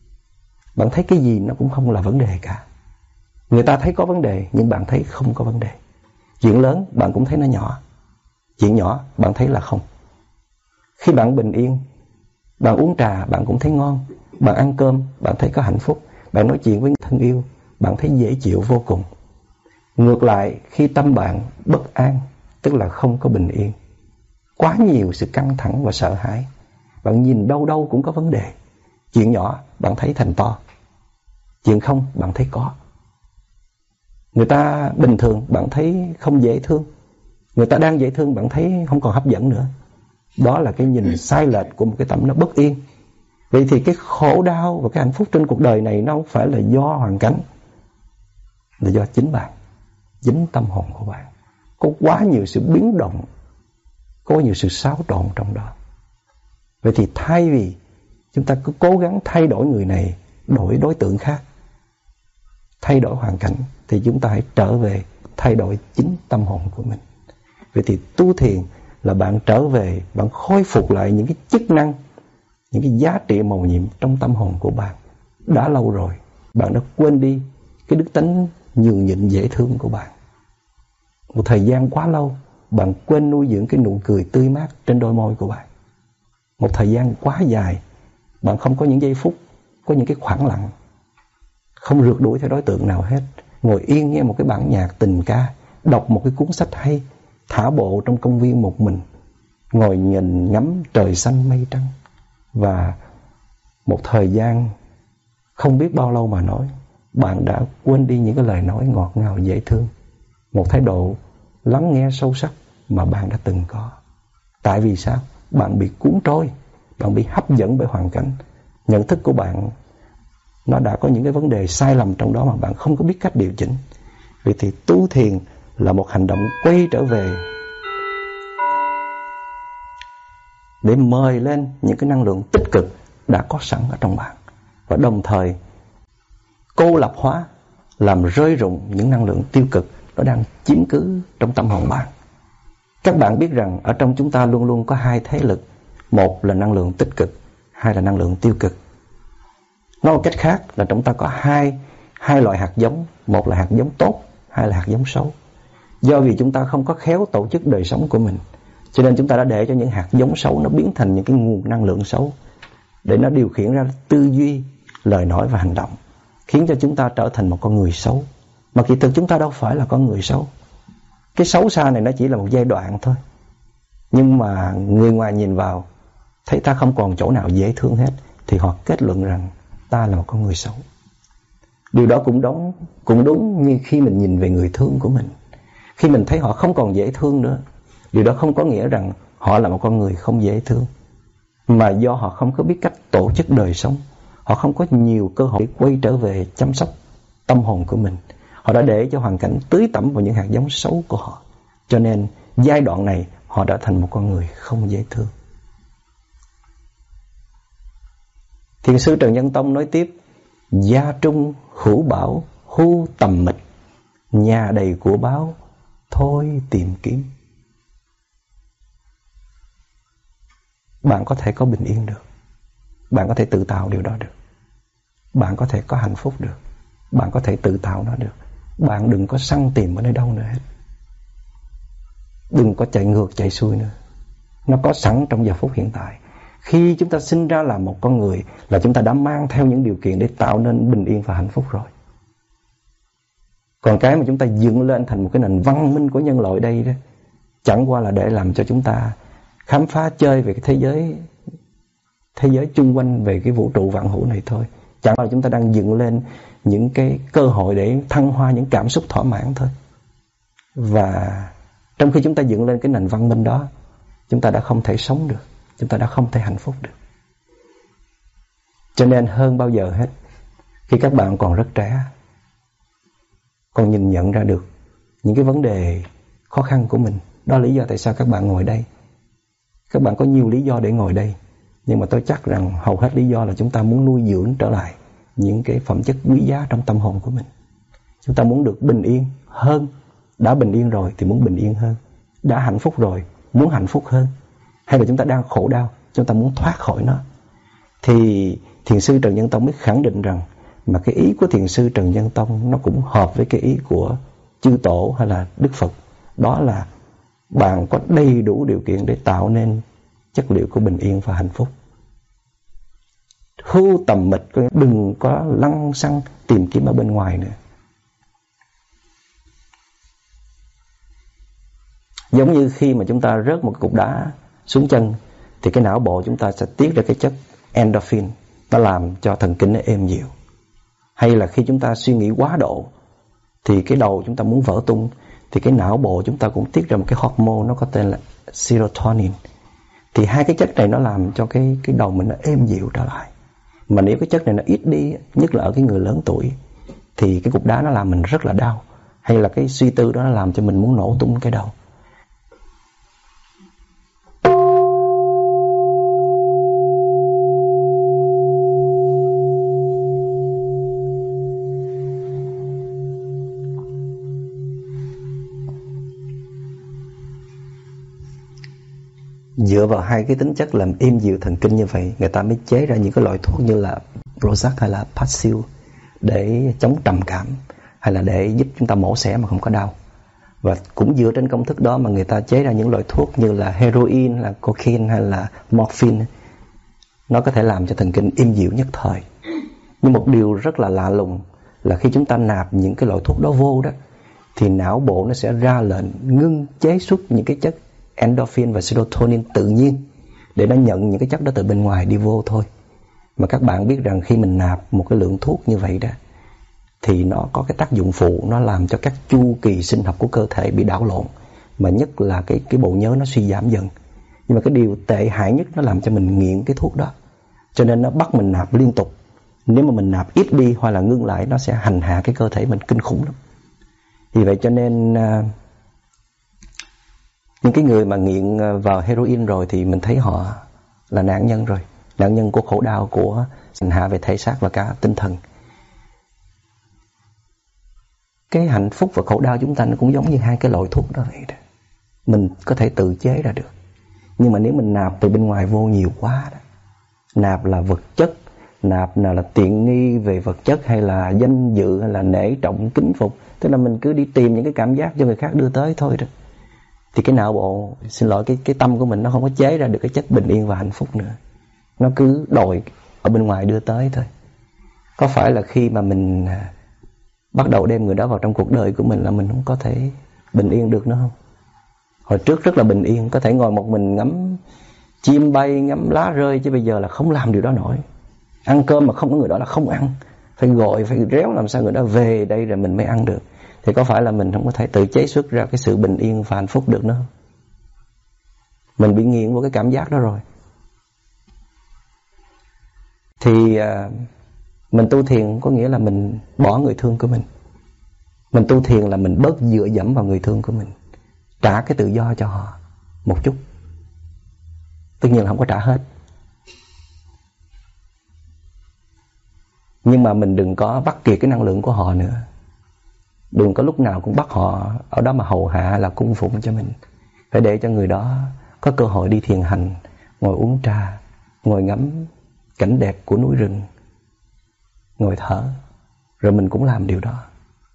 bạn thấy cái gì nó cũng không là vấn đề cả. Người ta thấy có vấn đề, nhưng bạn thấy không có vấn đề. Chuyện lớn bạn cũng thấy nó nhỏ, chuyện nhỏ bạn thấy là không. Khi bạn bình yên, bạn uống trà bạn cũng thấy ngon, bạn ăn cơm bạn thấy có hạnh phúc, bạn nói chuyện với thân yêu bạn thấy dễ chịu vô cùng. Ngược lại, khi tâm bạn bất an, tức là không có bình yên, quá nhiều sự căng thẳng và sợ hãi, bạn nhìn đâu đâu cũng có vấn đề. Chuyện nhỏ bạn thấy thành to, chuyện không bạn thấy có. Người ta bình thường bạn thấy không dễ thương, người ta đang dễ thương bạn thấy không còn hấp dẫn nữa. Đó là cái nhìn sai lệch của một cái tâm nó bất yên. Vậy thì cái khổ đau và cái hạnh phúc trên cuộc đời này nó không phải là do hoàn cảnh, là do chính bạn, chính tâm hồn của bạn. Có quá nhiều sự biến động, có nhiều sự xáo trộn trong đó. Vậy thì thay vì chúng ta cứ cố gắng thay đổi người này, đổi đối tượng khác, thay đổi hoàn cảnh, thì chúng ta hãy trở về thay đổi chính tâm hồn của mình. Vậy thì tu thiền là bạn trở về, bạn khôi phục lại những cái chức năng, những cái giá trị mầu nhiệm trong tâm hồn của bạn. Đã lâu rồi bạn đã quên đi cái đức tánh nhường nhịn dễ thương của bạn. Một thời gian quá lâu bạn quên nuôi dưỡng cái nụ cười tươi mát trên đôi môi của bạn. Một thời gian quá dài bạn không có những giây phút, có những cái khoảng lặng, không rượt đuổi theo đối tượng nào hết, ngồi yên nghe một cái bản nhạc tình ca, đọc một cái cuốn sách hay, thả bộ trong công viên một mình, ngồi nhìn ngắm trời xanh mây trắng. Và một thời gian không biết bao lâu mà nói, bạn đã quên đi những cái lời nói ngọt ngào dễ thương, một thái độ lắng nghe sâu sắc mà bạn đã từng có. Tại vì sao? Bạn bị cuốn trôi, bạn bị hấp dẫn bởi hoàn cảnh. Nhận thức của bạn nó đã có những cái vấn đề sai lầm trong đó mà bạn không có biết cách điều chỉnh. Vì thì tu thiền là một hành động quay trở về để mời lên những cái năng lượng tích cực đã có sẵn ở trong bạn, và đồng thời cô lập hóa, làm rơi rụng những năng lượng tiêu cực nó đang chiếm cứ trong tâm hồn bạn. Các bạn biết rằng ở trong chúng ta luôn luôn có hai thế lực, một là năng lượng tích cực, hai là năng lượng tiêu cực. Nói một cách khác là chúng ta có hai, hai loại hạt giống, một là hạt giống tốt, hai là hạt giống xấu. Do vì chúng ta không có khéo tổ chức đời sống của mình, cho nên chúng ta đã để cho những hạt giống xấu nó biến thành những cái nguồn năng lượng xấu để nó điều khiển ra tư duy, lời nói và hành động, khiến cho chúng ta trở thành một con người xấu. Mà kỳ thực chúng ta đâu phải là con người xấu. Cái xấu xa này nó chỉ là một giai đoạn thôi. Nhưng mà người ngoài nhìn vào thấy ta không còn chỗ nào dễ thương hết, thì họ kết luận rằng ta là một con người xấu. Điều đó cũng đúng, cũng đúng như khi mình nhìn về người thương của mình. Khi mình thấy họ không còn dễ thương nữa, điều đó không có nghĩa rằng họ là một con người không dễ thương, mà do họ không có biết cách tổ chức đời sống. Họ không có nhiều cơ hội để quay trở về chăm sóc tâm hồn của mình. Họ đã để cho hoàn cảnh tưới tẩm vào những hạt giống xấu của họ. Cho nên giai đoạn này họ đã thành một con người không dễ thương. Thiền sư Trần Nhân Tông nói tiếp: gia trung hữu bảo hu tầm mịch, nhà đầy của báo thôi tìm kiếm. Bạn có thể có bình yên được, bạn có thể tự tạo điều đó được, bạn có thể có hạnh phúc được, bạn có thể tự tạo nó được. Bạn đừng có săn tìm ở nơi đâu nữa hết, đừng có chạy ngược chạy xuôi nữa. Nó có sẵn trong giờ phút hiện tại. Khi chúng ta sinh ra là một con người, là chúng ta đã mang theo những điều kiện để tạo nên bình yên và hạnh phúc rồi. Còn cái mà chúng ta dựng lên thành một cái nền văn minh của nhân loại đây đó, chẳng qua là để làm cho chúng ta khám phá chơi về cái thế giới thế giới chung quanh, về cái vũ trụ vạn hữu này thôi. Chẳng qua là chúng ta đang dựng lên những cái cơ hội để thăng hoa những cảm xúc thỏa mãn thôi. Và trong khi chúng ta dựng lên cái nền văn minh đó, chúng ta đã không thể sống được, chúng ta đã không thể hạnh phúc được. Cho nên hơn bao giờ hết, khi các bạn còn rất trẻ, còn nhìn nhận ra được những cái vấn đề khó khăn của mình, đó là lý do tại sao các bạn ngồi đây. Các bạn có nhiều lý do để ngồi đây, nhưng mà tôi chắc rằng hầu hết lý do là chúng ta muốn nuôi dưỡng trở lại những cái phẩm chất quý giá trong tâm hồn của mình. Chúng ta muốn được bình yên hơn. Đã bình yên rồi thì muốn bình yên hơn. Đã hạnh phúc rồi muốn hạnh phúc hơn. Hay là chúng ta đang khổ đau, chúng ta muốn thoát khỏi nó. Thì thiền sư Trần Nhân Tông mới khẳng định rằng mà cái ý của thiền sư Trần Nhân Tông nó cũng hợp với cái ý của chư tổ hay là Đức Phật. Đó là bạn có đầy đủ điều kiện để tạo nên chất liệu của bình yên và hạnh phúc. Hưu tầm mịch, đừng có lăng xăng tìm kiếm ở bên ngoài nữa. Giống như khi mà chúng ta rớt một cục đá xuống chân, thì cái não bộ chúng ta sẽ tiết ra cái chất endorphin, nó làm cho thần kinh nó êm dịu. Hay là khi chúng ta suy nghĩ quá độ, thì cái đầu chúng ta muốn vỡ tung, thì cái não bộ chúng ta cũng tiết ra một cái hormone nó có tên là serotonin. Thì hai cái chất này nó làm cho cái, cái đầu mình nó êm dịu trở lại. Mà nếu cái chất này nó ít đi, nhất là ở cái người lớn tuổi, thì cái cục đá nó làm mình rất là đau. Hay là cái suy tư đó nó làm cho mình muốn nổ tung cái đầu. dựa vào hai cái tính chất làm êm dịu thần kinh như vậy, người ta mới chế ra những cái loại thuốc như là Prozac hay là Paxil để chống trầm cảm, hay là để giúp chúng ta mổ xẻ mà không có đau. Và cũng dựa trên công thức đó mà người ta chế ra những loại thuốc như là heroin, là cocaine hay là morphine. Nó có thể làm cho thần kinh êm dịu nhất thời. Nhưng một điều rất là lạ lùng là khi chúng ta nạp những cái loại thuốc đó vô đó, thì não bộ nó sẽ ra lệnh ngưng chế xuất những cái chất endorphin và serotonin tự nhiên để nó nhận những cái chất đó từ bên ngoài đi vô thôi. Mà các bạn biết rằng khi mình nạp một cái lượng thuốc như vậy đó, thì nó có cái tác dụng phụ, nó làm cho các chu kỳ sinh học của cơ thể bị đảo lộn, mà nhất là cái, cái bộ nhớ nó suy giảm dần. Nhưng mà cái điều tệ hại nhất, nó làm cho mình nghiện cái thuốc đó, cho nên nó bắt mình nạp liên tục. Nếu mà mình nạp ít đi hoặc là ngưng lại, nó sẽ hành hạ cái cơ thể mình kinh khủng lắm. Vì vậy cho nên uh, những cái người mà nghiện vào heroin rồi thì mình thấy họ là nạn nhân rồi, nạn nhân của khổ đau, của hành hạ về thể xác và cả tinh thần. Cái hạnh phúc và khổ đau chúng ta nó cũng giống như hai cái loại thuốc đó vậy đó. Mình có thể tự chế ra được, nhưng mà nếu mình nạp từ bên ngoài vô nhiều quá đó, nạp là vật chất, nạp nào là tiện nghi về vật chất, hay là danh dự, hay là nể trọng kính phục, tức là mình cứ đi tìm những cái cảm giác cho người khác đưa tới thôi đó, thì cái não bộ, xin lỗi, cái cái tâm của mình nó không có chế ra được cái chất bình yên và hạnh phúc nữa. Nó cứ đòi ở bên ngoài đưa tới thôi. Có phải là khi mà mình bắt đầu đem người đó vào trong cuộc đời của mình là mình không có thể bình yên được nữa không? Hồi trước rất là bình yên, có thể ngồi một mình ngắm chim bay, ngắm lá rơi, chứ bây giờ là không làm điều đó nổi. Ăn cơm mà không có người đó là không ăn, phải gọi, phải réo làm sao người đó về đây rồi mình mới ăn được. Thì có phải là mình không có thể tự chế xuất ra cái sự bình yên và hạnh phúc được nữa không? Mình bị nghiện vào cái cảm giác đó rồi. Thì à, mình tu thiền có nghĩa là mình bỏ người thương của mình. Mình tu thiền là mình bớt dựa dẫm vào người thương của mình, trả cái tự do cho họ một chút. Tất nhiên là không có trả hết, nhưng mà mình đừng có bắt kiệt cái năng lượng của họ nữa. Đừng có lúc nào cũng bắt họ ở đó mà hầu hạ là cung phụng cho mình. Phải để cho người đó có cơ hội đi thiền hành, ngồi uống trà, ngồi ngắm cảnh đẹp của núi rừng, ngồi thở, rồi mình cũng làm điều đó.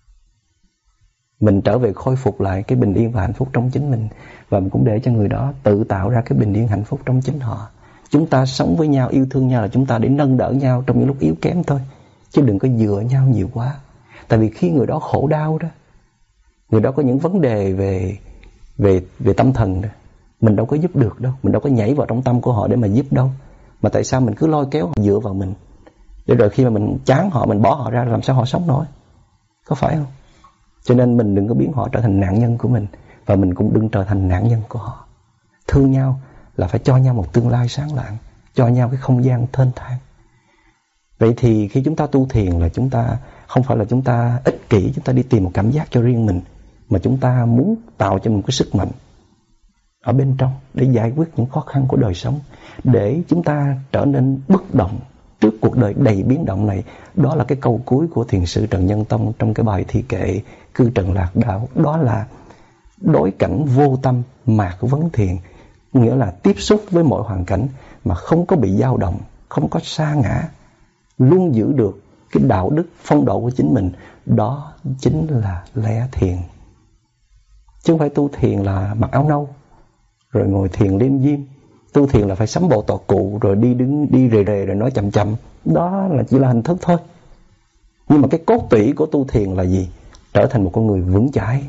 Mình trở về khôi phục lại cái bình yên và hạnh phúc trong chính mình, và mình cũng để cho người đó tự tạo ra cái bình yên hạnh phúc trong chính họ. Chúng ta sống với nhau, yêu thương nhau là chúng ta để nâng đỡ nhau trong những lúc yếu kém thôi, chứ đừng có dựa nhau nhiều quá. Tại vì khi người đó khổ đau đó, người đó có những vấn đề về về về tâm thần đó, mình đâu có giúp được đâu, mình đâu có nhảy vào trong tâm của họ để mà giúp đâu. Mà tại sao mình cứ lôi kéo họ dựa vào mình, để rồi khi mà mình chán họ, mình bỏ họ ra, làm sao họ sống nổi? Có phải không? Cho nên mình đừng có biến họ trở thành nạn nhân của mình, và mình cũng đừng trở thành nạn nhân của họ. Thương nhau là phải cho nhau một tương lai sáng lạng, cho nhau cái không gian thênh thang. Vậy thì khi chúng ta tu thiền là chúng ta không phải là chúng ta ích kỷ, chúng ta đi tìm một cảm giác cho riêng mình, mà chúng ta muốn tạo cho mình cái sức mạnh ở bên trong để giải quyết những khó khăn của đời sống, để chúng ta trở nên bất động trước cuộc đời đầy biến động này. Đó là cái câu cuối của thiền sư Trần Nhân Tông trong cái bài thi kệ Cư Trần Lạc Đạo. Đó là đối cảnh vô tâm mạc vấn thiền, nghĩa là tiếp xúc với mọi hoàn cảnh mà không có bị dao động, không có sa ngã, luôn giữ được cái đạo đức phong độ của chính mình. Đó chính là lẽ thiền. Chứ không phải tu thiền là mặc áo nâu rồi ngồi thiền liêm diêm. Tu thiền là phải sắm bộ tọa cụ rồi đi đứng đi rề rề rồi nói chậm chậm. Đó là chỉ là hình thức thôi. Nhưng mà cái cốt tủy của tu thiền là gì? Trở thành một con người vững chãi,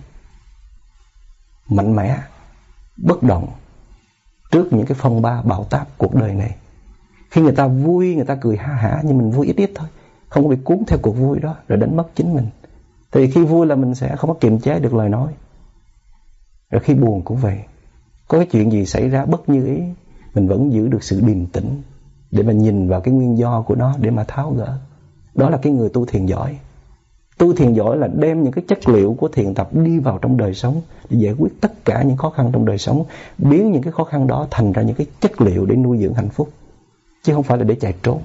mạnh mẽ, bất động trước những cái phong ba bão táp cuộc đời này. Khi người ta vui, người ta cười ha hả, nhưng mình vui ít ít thôi, không có bị cuốn theo cuộc vui đó rồi đánh mất chính mình. Thì khi vui là mình sẽ không có kiềm chế được lời nói. Rồi khi buồn cũng vậy, có cái chuyện gì xảy ra bất như ý, mình vẫn giữ được sự điềm tĩnh để mà nhìn vào cái nguyên do của nó để mà tháo gỡ. Đó là cái người tu thiền giỏi. Tu thiền giỏi là đem những cái chất liệu của thiền tập đi vào trong đời sống để giải quyết tất cả những khó khăn trong đời sống, biến những cái khó khăn đó thành ra những cái chất liệu để nuôi dưỡng hạnh phúc, chứ không phải là để chạy trốn.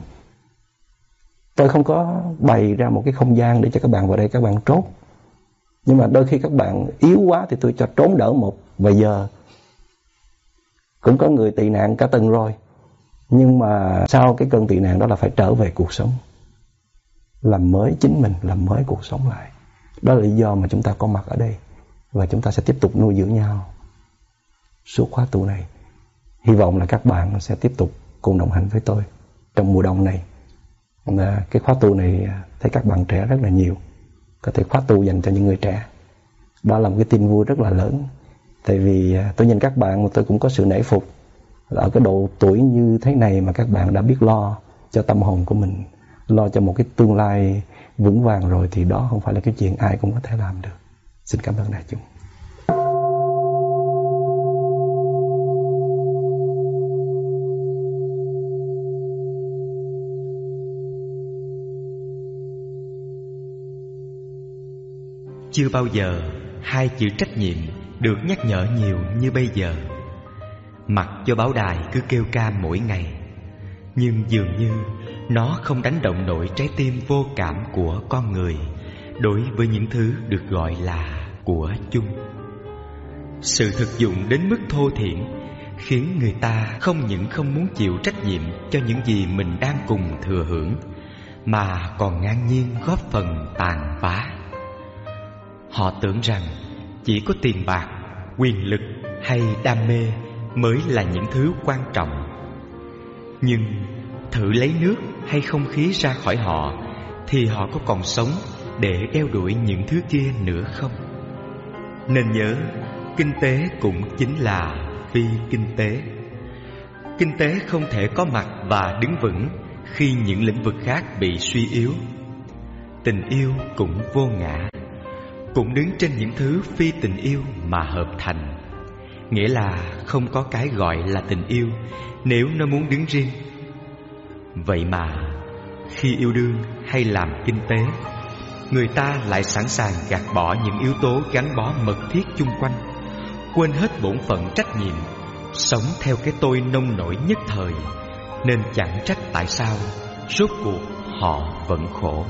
Tôi không có bày ra một cái không gian để cho các bạn vào đây các bạn trốn. Nhưng mà đôi khi các bạn yếu quá thì tôi cho trốn đỡ một vài giờ. Cũng có người tị nạn cả tuần rồi, nhưng mà sau cái cơn tị nạn đó là phải trở về cuộc sống, làm mới chính mình, làm mới cuộc sống lại. Đó là lý do mà chúng ta có mặt ở đây, và chúng ta sẽ tiếp tục nuôi dưỡng nhau suốt khóa tu này. Hy vọng là các bạn sẽ tiếp tục cùng đồng hành với tôi trong mùa đông này. Cái khóa tu này thấy các bạn trẻ rất là nhiều, có thể khóa tu dành cho những người trẻ. Đó là một cái tin vui rất là lớn. Tại vì tôi nhìn các bạn mà tôi cũng có sự nể phục, là ở cái độ tuổi như thế này mà các bạn đã biết lo cho tâm hồn của mình, lo cho một cái tương lai vững vàng rồi, thì đó không phải là cái chuyện ai cũng có thể làm được. Xin cảm ơn đại chúng. Chưa bao giờ hai chữ trách nhiệm được nhắc nhở nhiều như bây giờ. Mặc cho báo đài cứ kêu ca mỗi ngày, nhưng dường như nó không đánh động nổi trái tim vô cảm của con người đối với những thứ được gọi là của chung. Sự thực dụng đến mức thô thiển khiến người ta không những không muốn chịu trách nhiệm cho những gì mình đang cùng thừa hưởng, mà còn ngang nhiên góp phần tàn phá. Họ tưởng rằng chỉ có tiền bạc, quyền lực hay đam mê mới là những thứ quan trọng. Nhưng thử lấy nước hay không khí ra khỏi họ, thì họ có còn sống để đeo đuổi những thứ kia nữa không? Nên nhớ, kinh tế cũng chính là phi kinh tế. Kinh tế không thể có mặt và đứng vững khi những lĩnh vực khác bị suy yếu. Tình yêu cũng vô ngã, cũng đứng trên những thứ phi tình yêu mà hợp thành. Nghĩa là không có cái gọi là tình yêu nếu nó muốn đứng riêng. Vậy mà khi yêu đương hay làm kinh tế, người ta lại sẵn sàng gạt bỏ những yếu tố gắn bó mật thiết chung quanh, quên hết bổn phận trách nhiệm, sống theo cái tôi nông nổi nhất thời. Nên chẳng trách tại sao rốt cuộc họ vẫn khổ.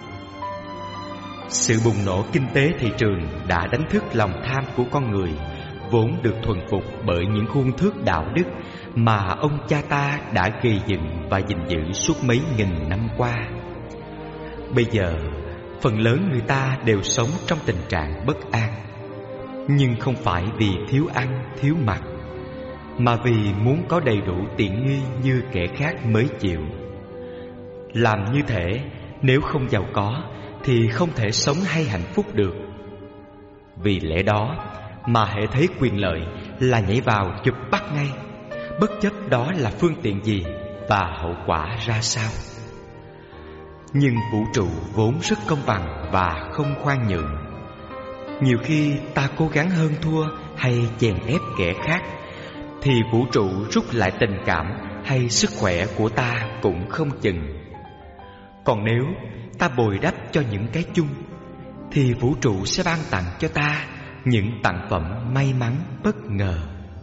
Sự bùng nổ kinh tế thị trường đã đánh thức lòng tham của con người, vốn được thuần phục bởi những khuôn thước đạo đức mà ông cha ta đã gây dựng và gìn giữ suốt mấy nghìn năm qua. Bây giờ, phần lớn người ta đều sống trong tình trạng bất an, nhưng không phải vì thiếu ăn, thiếu mặc, mà vì muốn có đầy đủ tiện nghi như kẻ khác mới chịu. Làm như thế, nếu không giàu có thì không thể sống hay hạnh phúc được. Vì lẽ đó mà hễ thấy quyền lợi là nhảy vào chụp bắt ngay, bất chấp đó là phương tiện gì và hậu quả ra sao. Nhưng vũ trụ vốn rất công bằng và không khoan nhượng. Nhiều khi ta cố gắng hơn thua hay chèn ép kẻ khác, thì vũ trụ rút lại tình cảm hay sức khỏe của ta cũng không chừng. Còn nếu ta bồi đắp cho những cái chung, thì vũ trụ sẽ ban tặng cho ta những tặng phẩm may mắn bất ngờ.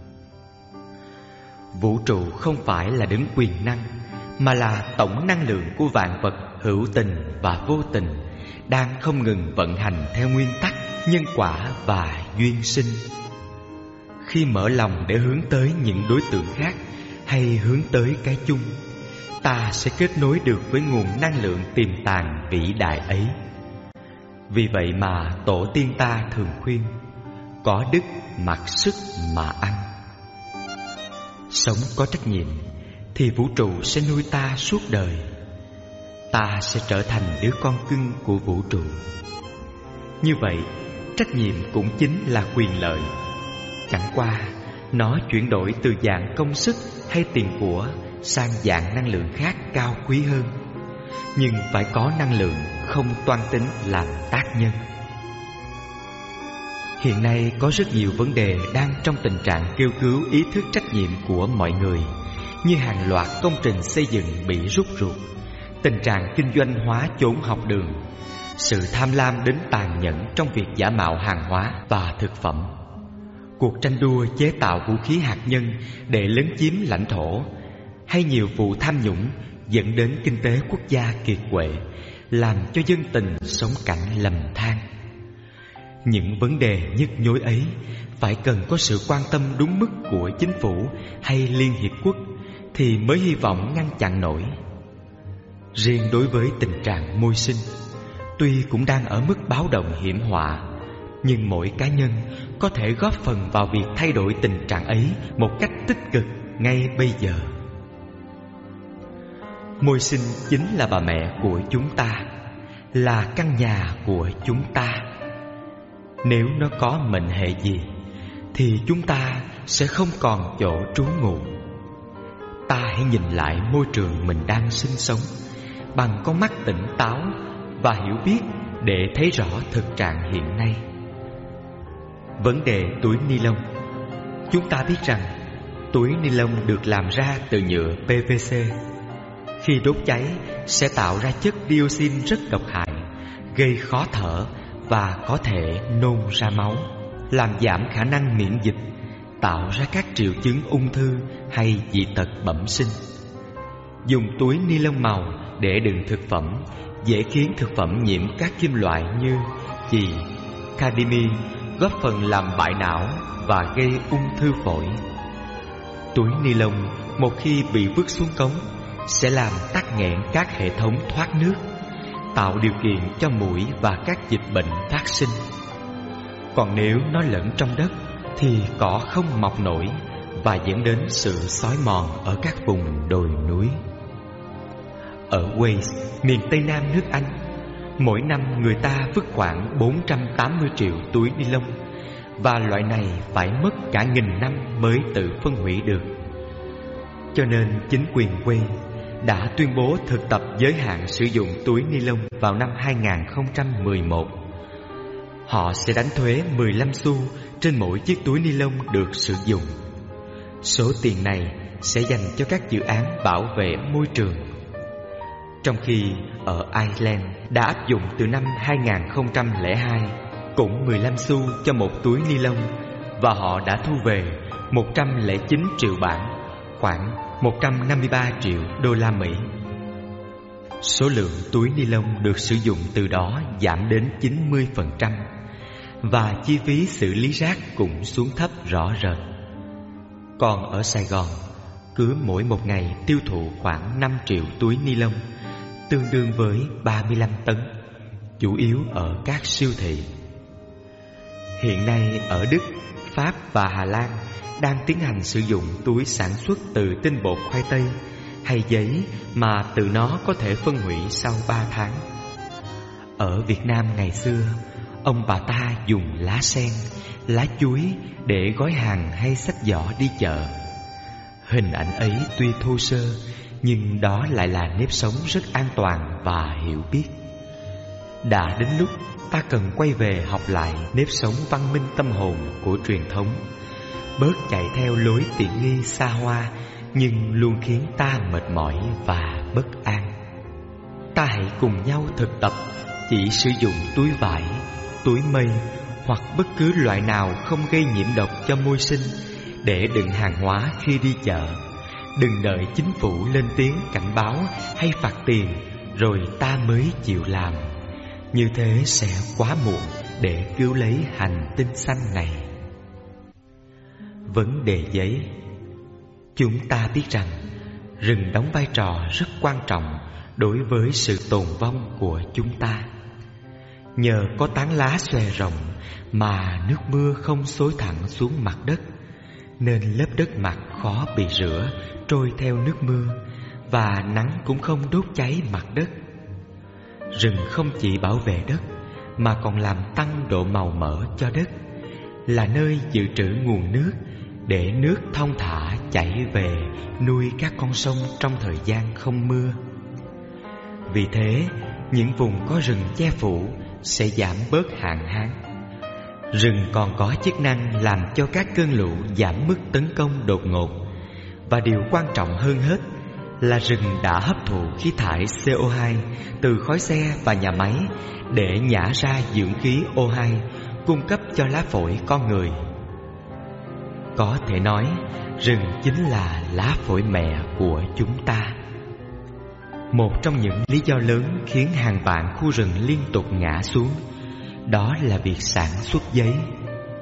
Vũ trụ không phải là đấng quyền năng, mà là tổng năng lượng của vạn vật hữu tình và vô tình, đang không ngừng vận hành theo nguyên tắc nhân quả và duyên sinh. Khi mở lòng để hướng tới những đối tượng khác hay hướng tới cái chung, ta sẽ kết nối được với nguồn năng lượng tiềm tàng vĩ đại ấy. Vì vậy mà tổ tiên ta thường khuyên: có đức mặc sức mà ăn. Sống có trách nhiệm thì vũ trụ sẽ nuôi ta suốt đời. Ta sẽ trở thành đứa con cưng của vũ trụ. Như vậy, trách nhiệm cũng chính là quyền lợi. Chẳng qua nó chuyển đổi từ dạng công sức hay tiền của sang dạng năng lượng khác cao quý hơn, nhưng phải có năng lượng không toan tính làm tác nhân. Hiện nay có rất nhiều vấn đề đang trong tình trạng kêu cứu ý thức trách nhiệm của mọi người, như hàng loạt công trình xây dựng bị rút ruột, tình trạng kinh doanh hóa chốn học đường, sự tham lam đến tàn nhẫn trong việc giả mạo hàng hóa và thực phẩm, cuộc tranh đua chế tạo vũ khí hạt nhân để lấn chiếm lãnh thổ, hay nhiều vụ tham nhũng dẫn đến kinh tế quốc gia kiệt quệ, làm cho dân tình sống cảnh lầm than. Những vấn đề nhức nhối ấy phải cần có sự quan tâm đúng mức của chính phủ hay Liên Hiệp Quốc thì mới hy vọng ngăn chặn nổi. Riêng đối với tình trạng môi sinh, tuy cũng đang ở mức báo động hiểm họa, nhưng mỗi cá nhân có thể góp phần vào việc thay đổi tình trạng ấy một cách tích cực ngay bây giờ. Môi sinh chính là bà mẹ của chúng ta, là căn nhà của chúng ta. Nếu nó có mệnh hệ gì thì chúng ta sẽ không còn chỗ trú ngụ. Ta hãy nhìn lại môi trường mình đang sinh sống bằng con mắt tỉnh táo và hiểu biết để thấy rõ thực trạng hiện nay. Vấn đề túi ni lông. Chúng ta biết rằng túi ni lông được làm ra từ nhựa pê vê xê. Khi đốt cháy sẽ tạo ra chất dioxin rất độc hại, gây khó thở và có thể nôn ra máu, làm giảm khả năng miễn dịch, tạo ra các triệu chứng ung thư hay dị tật bẩm sinh. Dùng túi ni lông màu để đựng thực phẩm dễ khiến thực phẩm nhiễm các kim loại như chì, cadimi, góp phần làm bại não và gây ung thư phổi. Túi ni lông một khi bị vứt xuống cống sẽ làm tắc nghẽn các hệ thống thoát nước, tạo điều kiện cho muỗi và các dịch bệnh phát sinh. Còn nếu nó lẫn trong đất thì cỏ không mọc nổi và dẫn đến sự xói mòn ở các vùng đồi núi. Ở Wales, miền Tây Nam nước Anh, mỗi năm người ta vứt khoảng bốn trăm tám mươi triệu túi ni lông, và loại này phải mất cả nghìn năm mới tự phân hủy được. Cho nên chính quyền Wales đã tuyên bố thực tập giới hạn sử dụng túi ni lông vào năm hai nghìn không trăm mười một. Họ sẽ đánh thuế mười lăm xu trên mỗi chiếc túi ni lông được sử dụng. Số tiền này sẽ dành cho các dự án bảo vệ môi trường. Trong khi ở Ireland đã áp dụng từ năm hai nghìn không trăm lẻ hai, cũng mười lăm xu cho một túi ni lông, và họ đã thu về một trăm lẻ chín triệu bảng, khoảng một trăm năm mươi ba triệu đô la Mỹ. Số lượng túi ni lông được sử dụng từ đó giảm đến chín mươi phần trăm, và chi phí xử lý rác cũng xuống thấp rõ rệt. Còn ở Sài Gòn, cứ mỗi một ngày tiêu thụ khoảng năm triệu túi ni lông, tương đương với ba mươi lăm tấn, chủ yếu ở các siêu thị. Hiện nay ở Đức, Pháp và Hà Lan đang tiến hành sử dụng túi sản xuất từ tinh bột khoai tây hay giấy mà tự nó có thể phân hủy sau ba tháng. Ở Việt Nam ngày xưa, ông bà ta dùng lá sen, lá chuối để gói hàng hay xách giỏ đi chợ. Hình ảnh ấy tuy thô sơ, nhưng đó lại là nếp sống rất an toàn và hiểu biết. Đã đến lúc ta cần quay về học lại nếp sống văn minh tâm hồn của truyền thống, bớt chạy theo lối tiện nghi xa hoa nhưng luôn khiến ta mệt mỏi và bất an. Ta hãy cùng nhau thực tập chỉ sử dụng túi vải, túi mây hoặc bất cứ loại nào không gây nhiễm độc cho môi sinh để đựng hàng hóa khi đi chợ. Đừng đợi chính phủ lên tiếng cảnh báo hay phạt tiền rồi ta mới chịu làm. Như thế sẽ quá muộn để cứu lấy hành tinh xanh này. Vấn đề giấy. Chúng ta biết rằng rừng đóng vai trò rất quan trọng đối với sự tồn vong của chúng ta. Nhờ có tán lá xòe rộng mà nước mưa không xối thẳng xuống mặt đất, nên lớp đất mặt khó bị rửa trôi theo nước mưa, và nắng cũng không đốt cháy mặt đất. Rừng không chỉ bảo vệ đất mà còn làm tăng độ màu mỡ cho đất, là nơi dự trữ nguồn nước để nước thong thả chảy về nuôi các con sông trong thời gian không mưa. Vì thế, những vùng có rừng che phủ sẽ giảm bớt hạn hán. Rừng còn có chức năng làm cho các cơn lũ giảm mức tấn công đột ngột. Và điều quan trọng hơn hết là rừng đã hấp thụ khí thải xê o hai từ khói xe và nhà máy để nhả ra dưỡng khí O hai, cung cấp cho lá phổi con người. Có thể nói, rừng chính là lá phổi mẹ của chúng ta. Một trong những lý do lớn khiến hàng vạn khu rừng liên tục ngã xuống, đó là việc sản xuất giấy.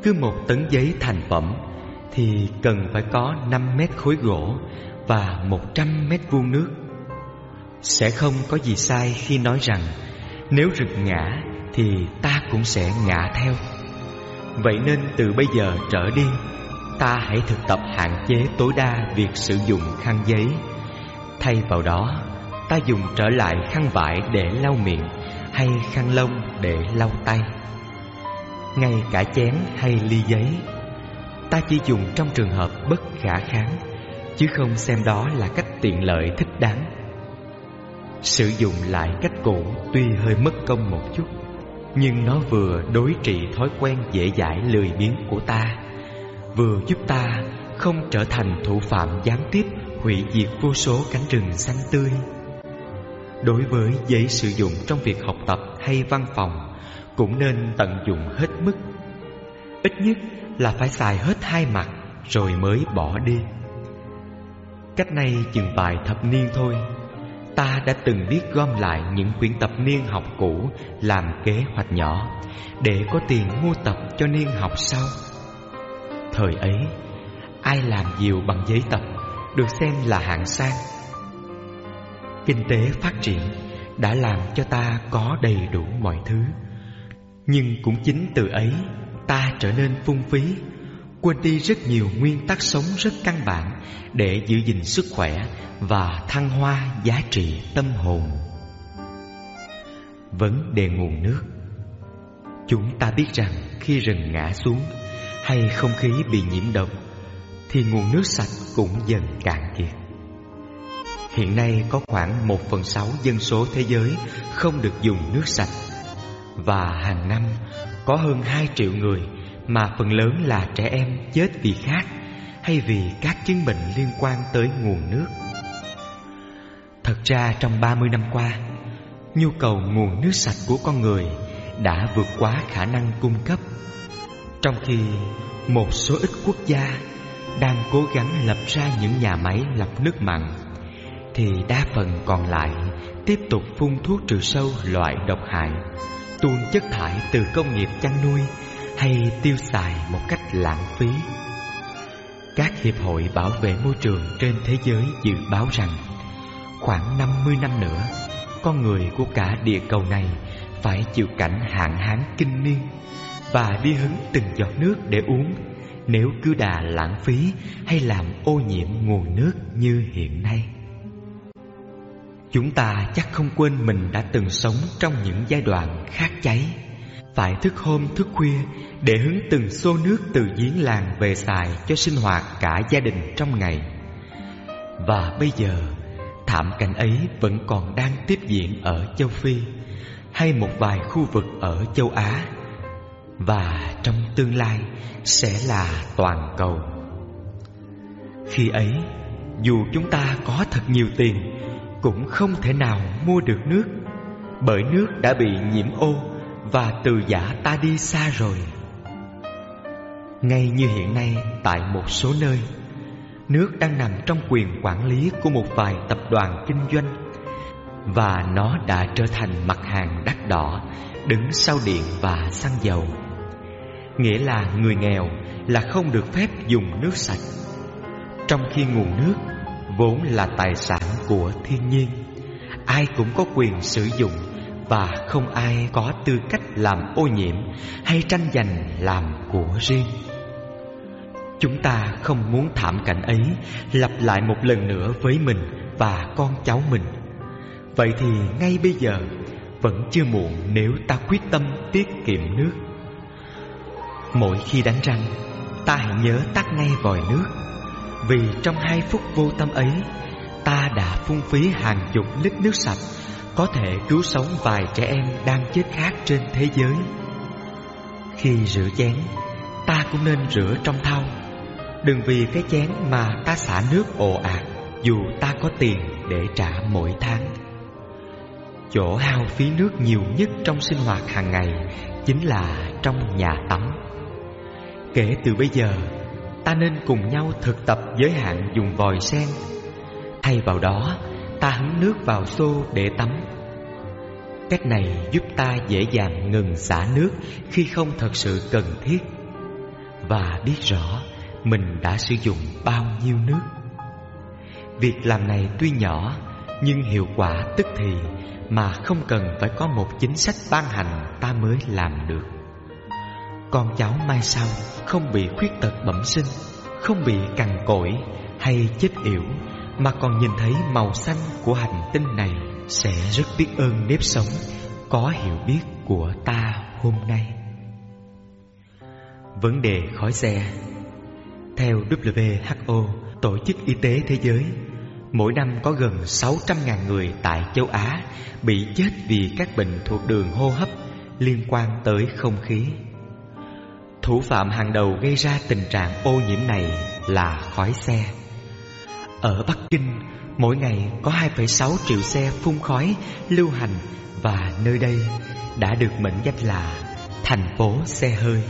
cứ một tấn giấy thành phẩm thì cần phải có năm mét khối gỗ và một trăm mét vuông nước. Sẽ không có gì sai khi nói rằng nếu rừng ngã thì ta cũng sẽ ngã theo. Vậy nên từ bây giờ trở đi, ta hãy thực tập hạn chế tối đa việc sử dụng khăn giấy. Thay vào đó, ta dùng trở lại khăn vải để lau miệng hay khăn lông để lau tay. Ngay cả chén hay ly giấy, ta chỉ dùng trong trường hợp bất khả kháng, chứ không xem đó là cách tiện lợi thích đáng. Sử dụng lại cách cũ tuy hơi mất công một chút, nhưng nó vừa đối trị thói quen dễ dãi lười biếng của ta, vừa giúp ta không trở thành thủ phạm gián tiếp hủy diệt vô số cánh rừng xanh tươi. Đối với giấy sử dụng trong việc học tập hay văn phòng, cũng nên tận dụng hết mức. Ít nhất là phải xài hết hai mặt rồi mới bỏ đi. Cách này chừng vài thập niên thôi, ta đã từng biết gom lại những quyển tập niên học cũ làm kế hoạch nhỏ để có tiền mua tập cho niên học sau. Thời ấy, ai làm diều bằng giấy tập được xem là hạng sang. Kinh tế phát triển đã làm cho ta có đầy đủ mọi thứ, nhưng cũng chính từ ấy ta trở nên phung phí, quên đi rất nhiều nguyên tắc sống rất căn bản để giữ gìn sức khỏe và thăng hoa giá trị tâm hồn. Vấn đề nguồn nước. Chúng ta biết rằng khi rừng ngã xuống hay không khí bị nhiễm độc thì nguồn nước sạch cũng dần cạn kiệt. Hiện nay có khoảng một phần sáu dân số thế giới không được dùng nước sạch, và hàng năm có hơn hai triệu người, mà phần lớn là trẻ em, chết vì khát hay vì các chứng bệnh liên quan tới nguồn nước. Thật ra trong ba mươi năm qua, nhu cầu nguồn nước sạch của con người đã vượt quá khả năng cung cấp, trong khi một số ít quốc gia đang cố gắng lập ra những nhà máy lọc nước mặn, thì đa phần còn lại tiếp tục phun thuốc trừ sâu loại độc hại, tuôn chất thải từ công nghiệp chăn nuôi hay tiêu xài một cách lãng phí. Các hiệp hội bảo vệ môi trường trên thế giới dự báo rằng khoảng năm mươi năm nữa, con người của cả địa cầu này phải chịu cảnh hạn hán kinh niên và đi hứng từng giọt nước để uống nếu cứ đà lãng phí hay làm ô nhiễm nguồn nước như hiện nay. Chúng ta chắc không quên mình đã từng sống trong những giai đoạn khát cháy, phải thức hôm thức khuya để hứng từng xô nước từ giếng làng về xài cho sinh hoạt cả gia đình trong ngày. Và bây giờ, thảm cảnh ấy vẫn còn đang tiếp diễn ở châu Phi hay một vài khu vực ở châu Á, và trong tương lai sẽ là toàn cầu. Khi ấy, dù chúng ta có thật nhiều tiền, cũng không thể nào mua được nước, bởi nước đã bị nhiễm ô và từ giã ta đi xa rồi. Ngay như hiện nay tại một số nơi, nước đang nằm trong quyền quản lý của một vài tập đoàn kinh doanh, và nó đã trở thành mặt hàng đắt đỏ đứng sau điện và xăng dầu. Nghĩa là người nghèo là không được phép dùng nước sạch, trong khi nguồn nước vốn là tài sản của thiên nhiên, ai cũng có quyền sử dụng, và không ai có tư cách làm ô nhiễm hay tranh giành làm của riêng. Chúng ta không muốn thảm cảnh ấy lặp lại một lần nữa với mình và con cháu mình. Vậy thì ngay bây giờ vẫn chưa muộn nếu ta quyết tâm tiết kiệm nước. Mỗi khi đánh răng, ta hãy nhớ tắt ngay vòi nước, vì trong hai phút vô tâm ấy, ta đã phung phí hàng chục lít nước sạch có thể cứu sống vài trẻ em đang chết khát trên thế giới. Khi rửa chén, ta cũng nên rửa trong thau. Đừng vì cái chén mà ta xả nước ồ ạt, dù ta có tiền để trả mỗi tháng. Chỗ hao phí nước nhiều nhất trong sinh hoạt hàng ngày chính là trong nhà tắm. Kể từ bây giờ, ta nên cùng nhau thực tập giới hạn dùng vòi sen. Thay vào đó, ta hứng nước vào xô để tắm. Cách này giúp ta dễ dàng ngừng xả nước khi không thật sự cần thiết. và biết rõ mình đã sử dụng bao nhiêu nước. Việc làm này tuy nhỏ nhưng hiệu quả tức thì, mà không cần phải có một chính sách ban hành ta mới làm được. Con cháu mai sau không bị khuyết tật bẩm sinh, không bị cằn cỗi hay chết yểu, mà còn nhìn thấy màu xanh của hành tinh này, sẽ rất biết ơn nếp sống có hiểu biết của ta hôm nay. Vấn đề khói xe. Theo W H O, Tổ chức Y tế Thế giới, mỗi năm có gần sáu trăm nghìn người tại châu Á bị chết vì các bệnh thuộc đường hô hấp liên quan tới không khí. Thủ phạm hàng đầu gây ra tình trạng ô nhiễm này là khói xe. Ở Bắc Kinh, mỗi ngày có hai phẩy sáu triệu xe phun khói lưu hành, và nơi đây đã được mệnh danh là thành phố xe hơi.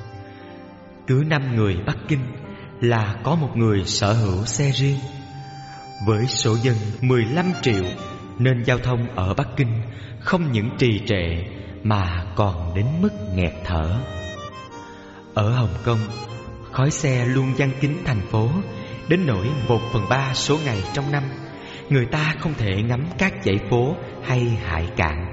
Cứ năm người Bắc Kinh là có một người sở hữu xe riêng. Với số dân mười lăm triệu, nên giao thông ở Bắc Kinh không những trì trệ mà còn đến mức nghẹt thở. Ở Hồng Kông, khói xe luôn giăng kín thành phố, đến nỗi một phần ba số ngày trong năm người ta không thể ngắm các dãy phố hay hải cảng.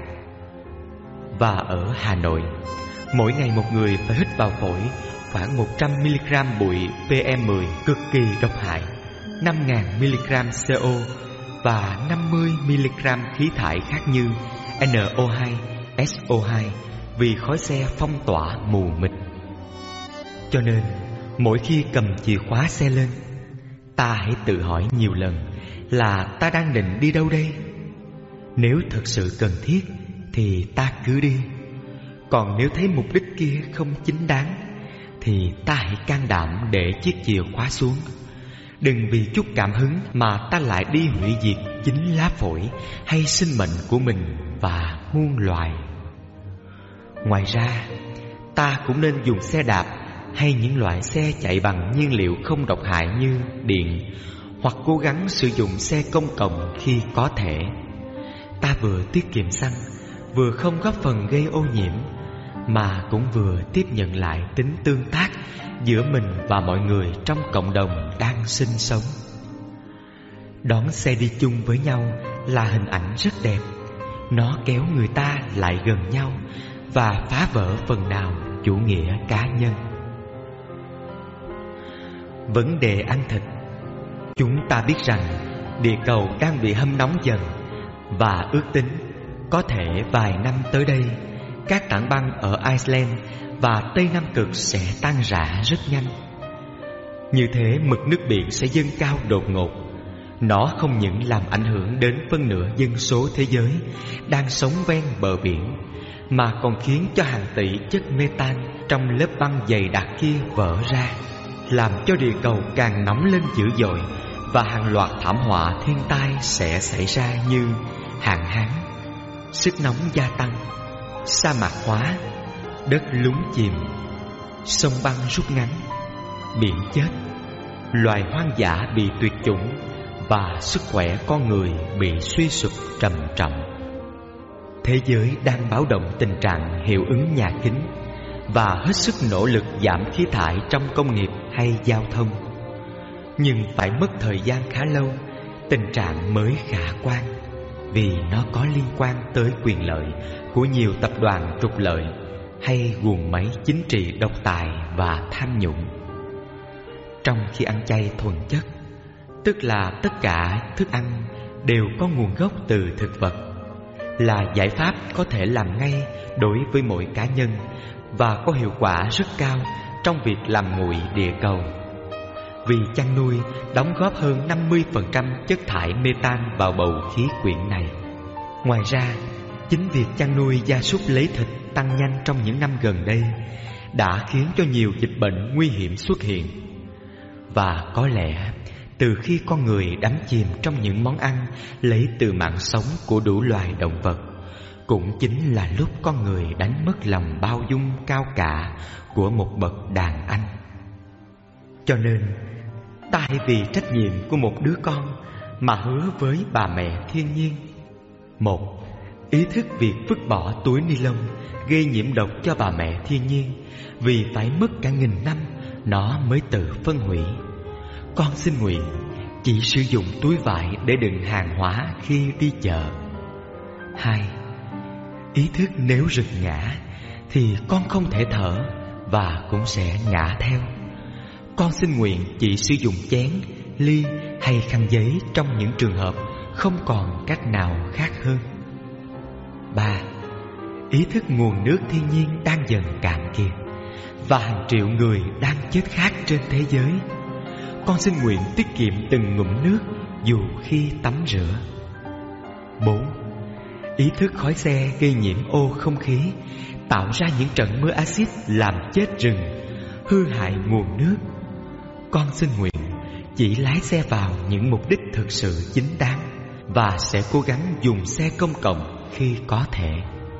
Và ở Hà Nội, mỗi ngày một người phải hít vào phổi khoảng một trăm mi-li-gam bụi P M mười cực kỳ độc hại, năm nghìn mi-li-gam C O và năm mươi mi-li-gam khí thải khác như N O hai, S O hai, vì khói xe phong tỏa mù mịt. Cho nên, mỗi khi cầm chìa khóa xe lên, ta hãy tự hỏi nhiều lần là ta đang định đi đâu đây? Nếu thật sự cần thiết thì ta cứ đi. Còn nếu thấy mục đích kia không chính đáng thì ta hãy can đảm để chiếc chìa khóa xuống. Đừng vì chút cảm hứng mà ta lại đi hủy diệt chính lá phổi hay sinh mệnh của mình và muôn loài. Ngoài ra, ta cũng nên dùng xe đạp hay những loại xe chạy bằng nhiên liệu không độc hại như điện, hoặc cố gắng sử dụng xe công cộng khi có thể. Ta vừa tiết kiệm xăng, vừa không góp phần gây ô nhiễm, mà cũng vừa tiếp nhận lại tính tương tác giữa mình và mọi người trong cộng đồng đang sinh sống. Đón xe đi chung với nhau là hình ảnh rất đẹp. Nó kéo người ta lại gần nhau và phá vỡ phần nào chủ nghĩa cá nhân. Vấn đề ăn thịt. Chúng ta biết rằng địa cầu đang bị hâm nóng dần, và ước tính có thể vài năm tới đây, các tảng băng ở Iceland và Tây Nam Cực sẽ tan rã rất nhanh. Như thế, mực nước biển sẽ dâng cao đột ngột. Nó không những làm ảnh hưởng đến phân nửa dân số thế giới đang sống ven bờ biển, mà còn khiến cho hàng tỷ chất metan trong lớp băng dày đặc kia vỡ ra, làm cho địa cầu càng nóng lên dữ dội, và hàng loạt thảm họa thiên tai sẽ xảy ra như hạn hán, sức nóng gia tăng, sa mạc hóa, đất lún chìm, sông băng rút ngắn, biển chết, loài hoang dã bị tuyệt chủng, và sức khỏe con người bị suy sụp trầm trọng. Thế giới đang báo động tình trạng hiệu ứng nhà kính và hết sức nỗ lực giảm khí thải trong công nghiệp hay giao thông. Nhưng phải mất thời gian khá lâu, tình trạng mới khả quan, vì nó có liên quan tới quyền lợi của nhiều tập đoàn trục lợi hay guồng máy chính trị độc tài và tham nhũng. Trong khi ăn chay thuần chất, tức là tất cả thức ăn đều có nguồn gốc từ thực vật, là giải pháp có thể làm ngay đối với mỗi cá nhân và có hiệu quả rất cao trong việc làm nguội địa cầu. Vì chăn nuôi đóng góp hơn năm mươi phần trăm chất thải metan vào bầu khí quyển này. Ngoài ra, chính việc chăn nuôi gia súc lấy thịt tăng nhanh trong những năm gần đây đã khiến cho nhiều dịch bệnh nguy hiểm xuất hiện. Và có lẽ từ khi con người đắm chìm trong những món ăn lấy từ mạng sống của đủ loài động vật, cũng chính là lúc con người đánh mất lòng bao dung cao cả của một bậc đàn anh. Cho nên, ta hãy vì trách nhiệm của một đứa con mà hứa với bà mẹ thiên nhiên. Một, ý thức việc vứt bỏ túi ni lông gây nhiễm độc cho bà mẹ thiên nhiên, vì phải mất cả nghìn năm nó mới tự phân hủy. Con xin nguyện chỉ sử dụng túi vải để đựng hàng hóa khi đi chợ. Hai, ý thức nếu rực ngã thì con không thể thở và cũng sẽ ngã theo. Con xin nguyện chỉ sử dụng chén, ly hay khăn giấy trong những trường hợp không còn cách nào khác hơn. Ba, ý thức nguồn nước thiên nhiên đang dần cạn kiệt và hàng triệu người đang chết khát trên thế giới. Con xin nguyện tiết kiệm từng ngụm nước dù khi tắm rửa. Bốn, ý thức khói xe gây nhiễm ô không khí, tạo ra những trận mưa axit làm chết rừng, hư hại nguồn nước. Con xin nguyện chỉ lái xe vào những mục đích thực sự chính đáng và sẽ cố gắng dùng xe công cộng khi có thể.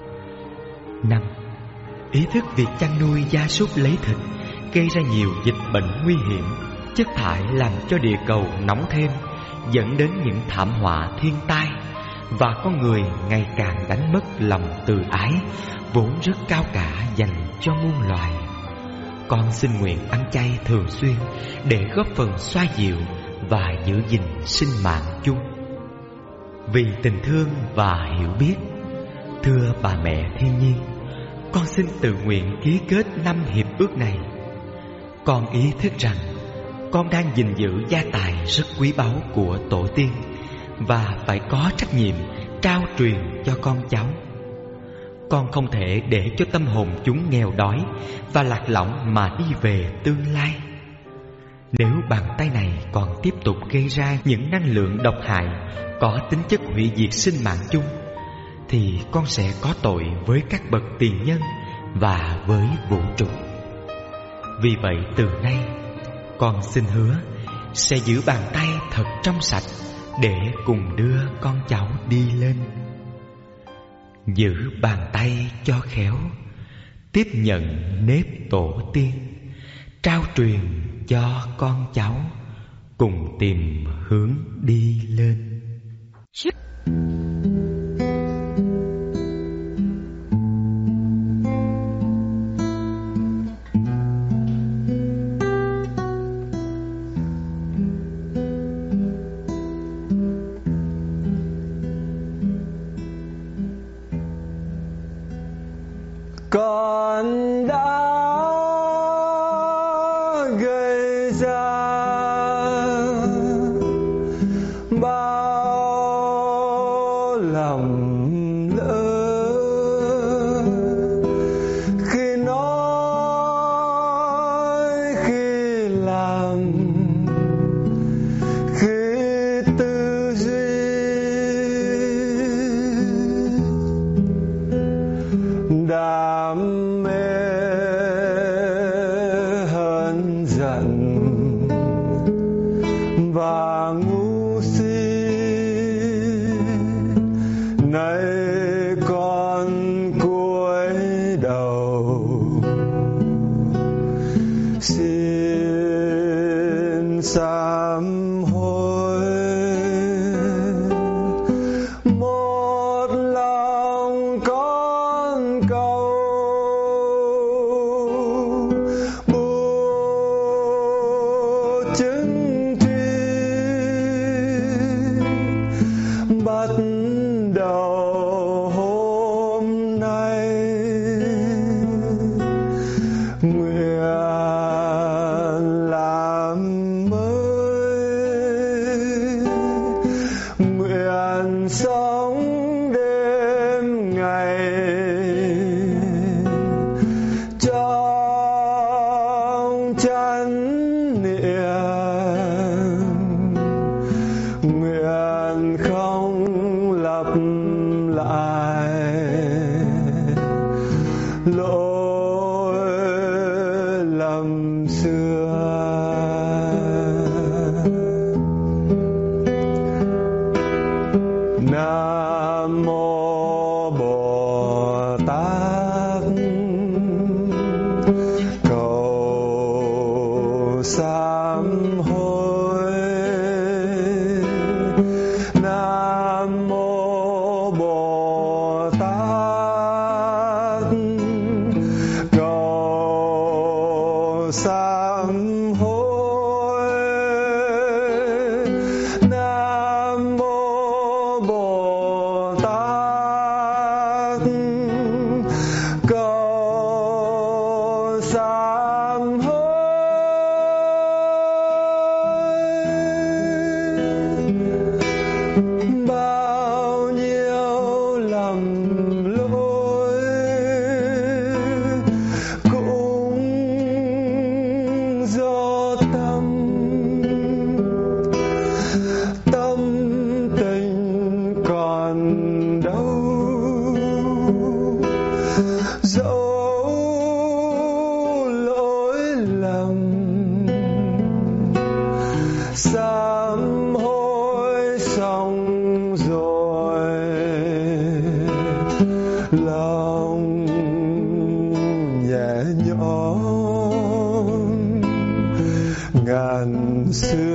Năm, ý thức việc chăn nuôi gia súc lấy thịt gây ra nhiều dịch bệnh nguy hiểm, chất thải làm cho địa cầu nóng thêm, dẫn đến những thảm họa thiên tai, và con người ngày càng đánh mất lòng từ ái vốn rất cao cả dành cho muôn loài. Con xin nguyện ăn chay thường xuyên để góp phần xoa dịu và giữ gìn sinh mạng chung. Vì tình thương và hiểu biết, thưa bà mẹ thiên nhiên, con xin tự nguyện ký kết năm hiệp ước này. Con ý thức rằng con đang gìn giữ gia tài rất quý báu của tổ tiên và phải có trách nhiệm trao truyền cho con cháu. Con không thể để cho tâm hồn chúng nghèo đói và lạc lõng mà đi về tương lai. Nếu bàn tay này còn tiếp tục gây ra những năng lượng độc hại có tính chất hủy diệt sinh mạng chung, thì con sẽ có tội với các bậc tiền nhân và với vũ trụ. Vì vậy từ nay con xin hứa sẽ giữ bàn tay thật trong sạch để cùng đưa con cháu đi lên. Giữ bàn tay cho khéo, tiếp nhận nếp tổ tiên, trao truyền cho con cháu, cùng tìm hướng đi lên. Con đã gây ra bao lầm lỡ khi nói, khi làm, khi tư duy. Đam mê hờn giận và ngu si, nay con cúi đầu xin sám hối. Một lòng con cầu bù chứng tri, bắt đầu hôm nay nguyện làm mới, nguyện sống đêm ngày trong chánh niệm, nguyện không lặp lại lỗi lầm xưa. Nam mô Bồ Tát, cầu sám hối. Nam mô Bồ Tát, xưa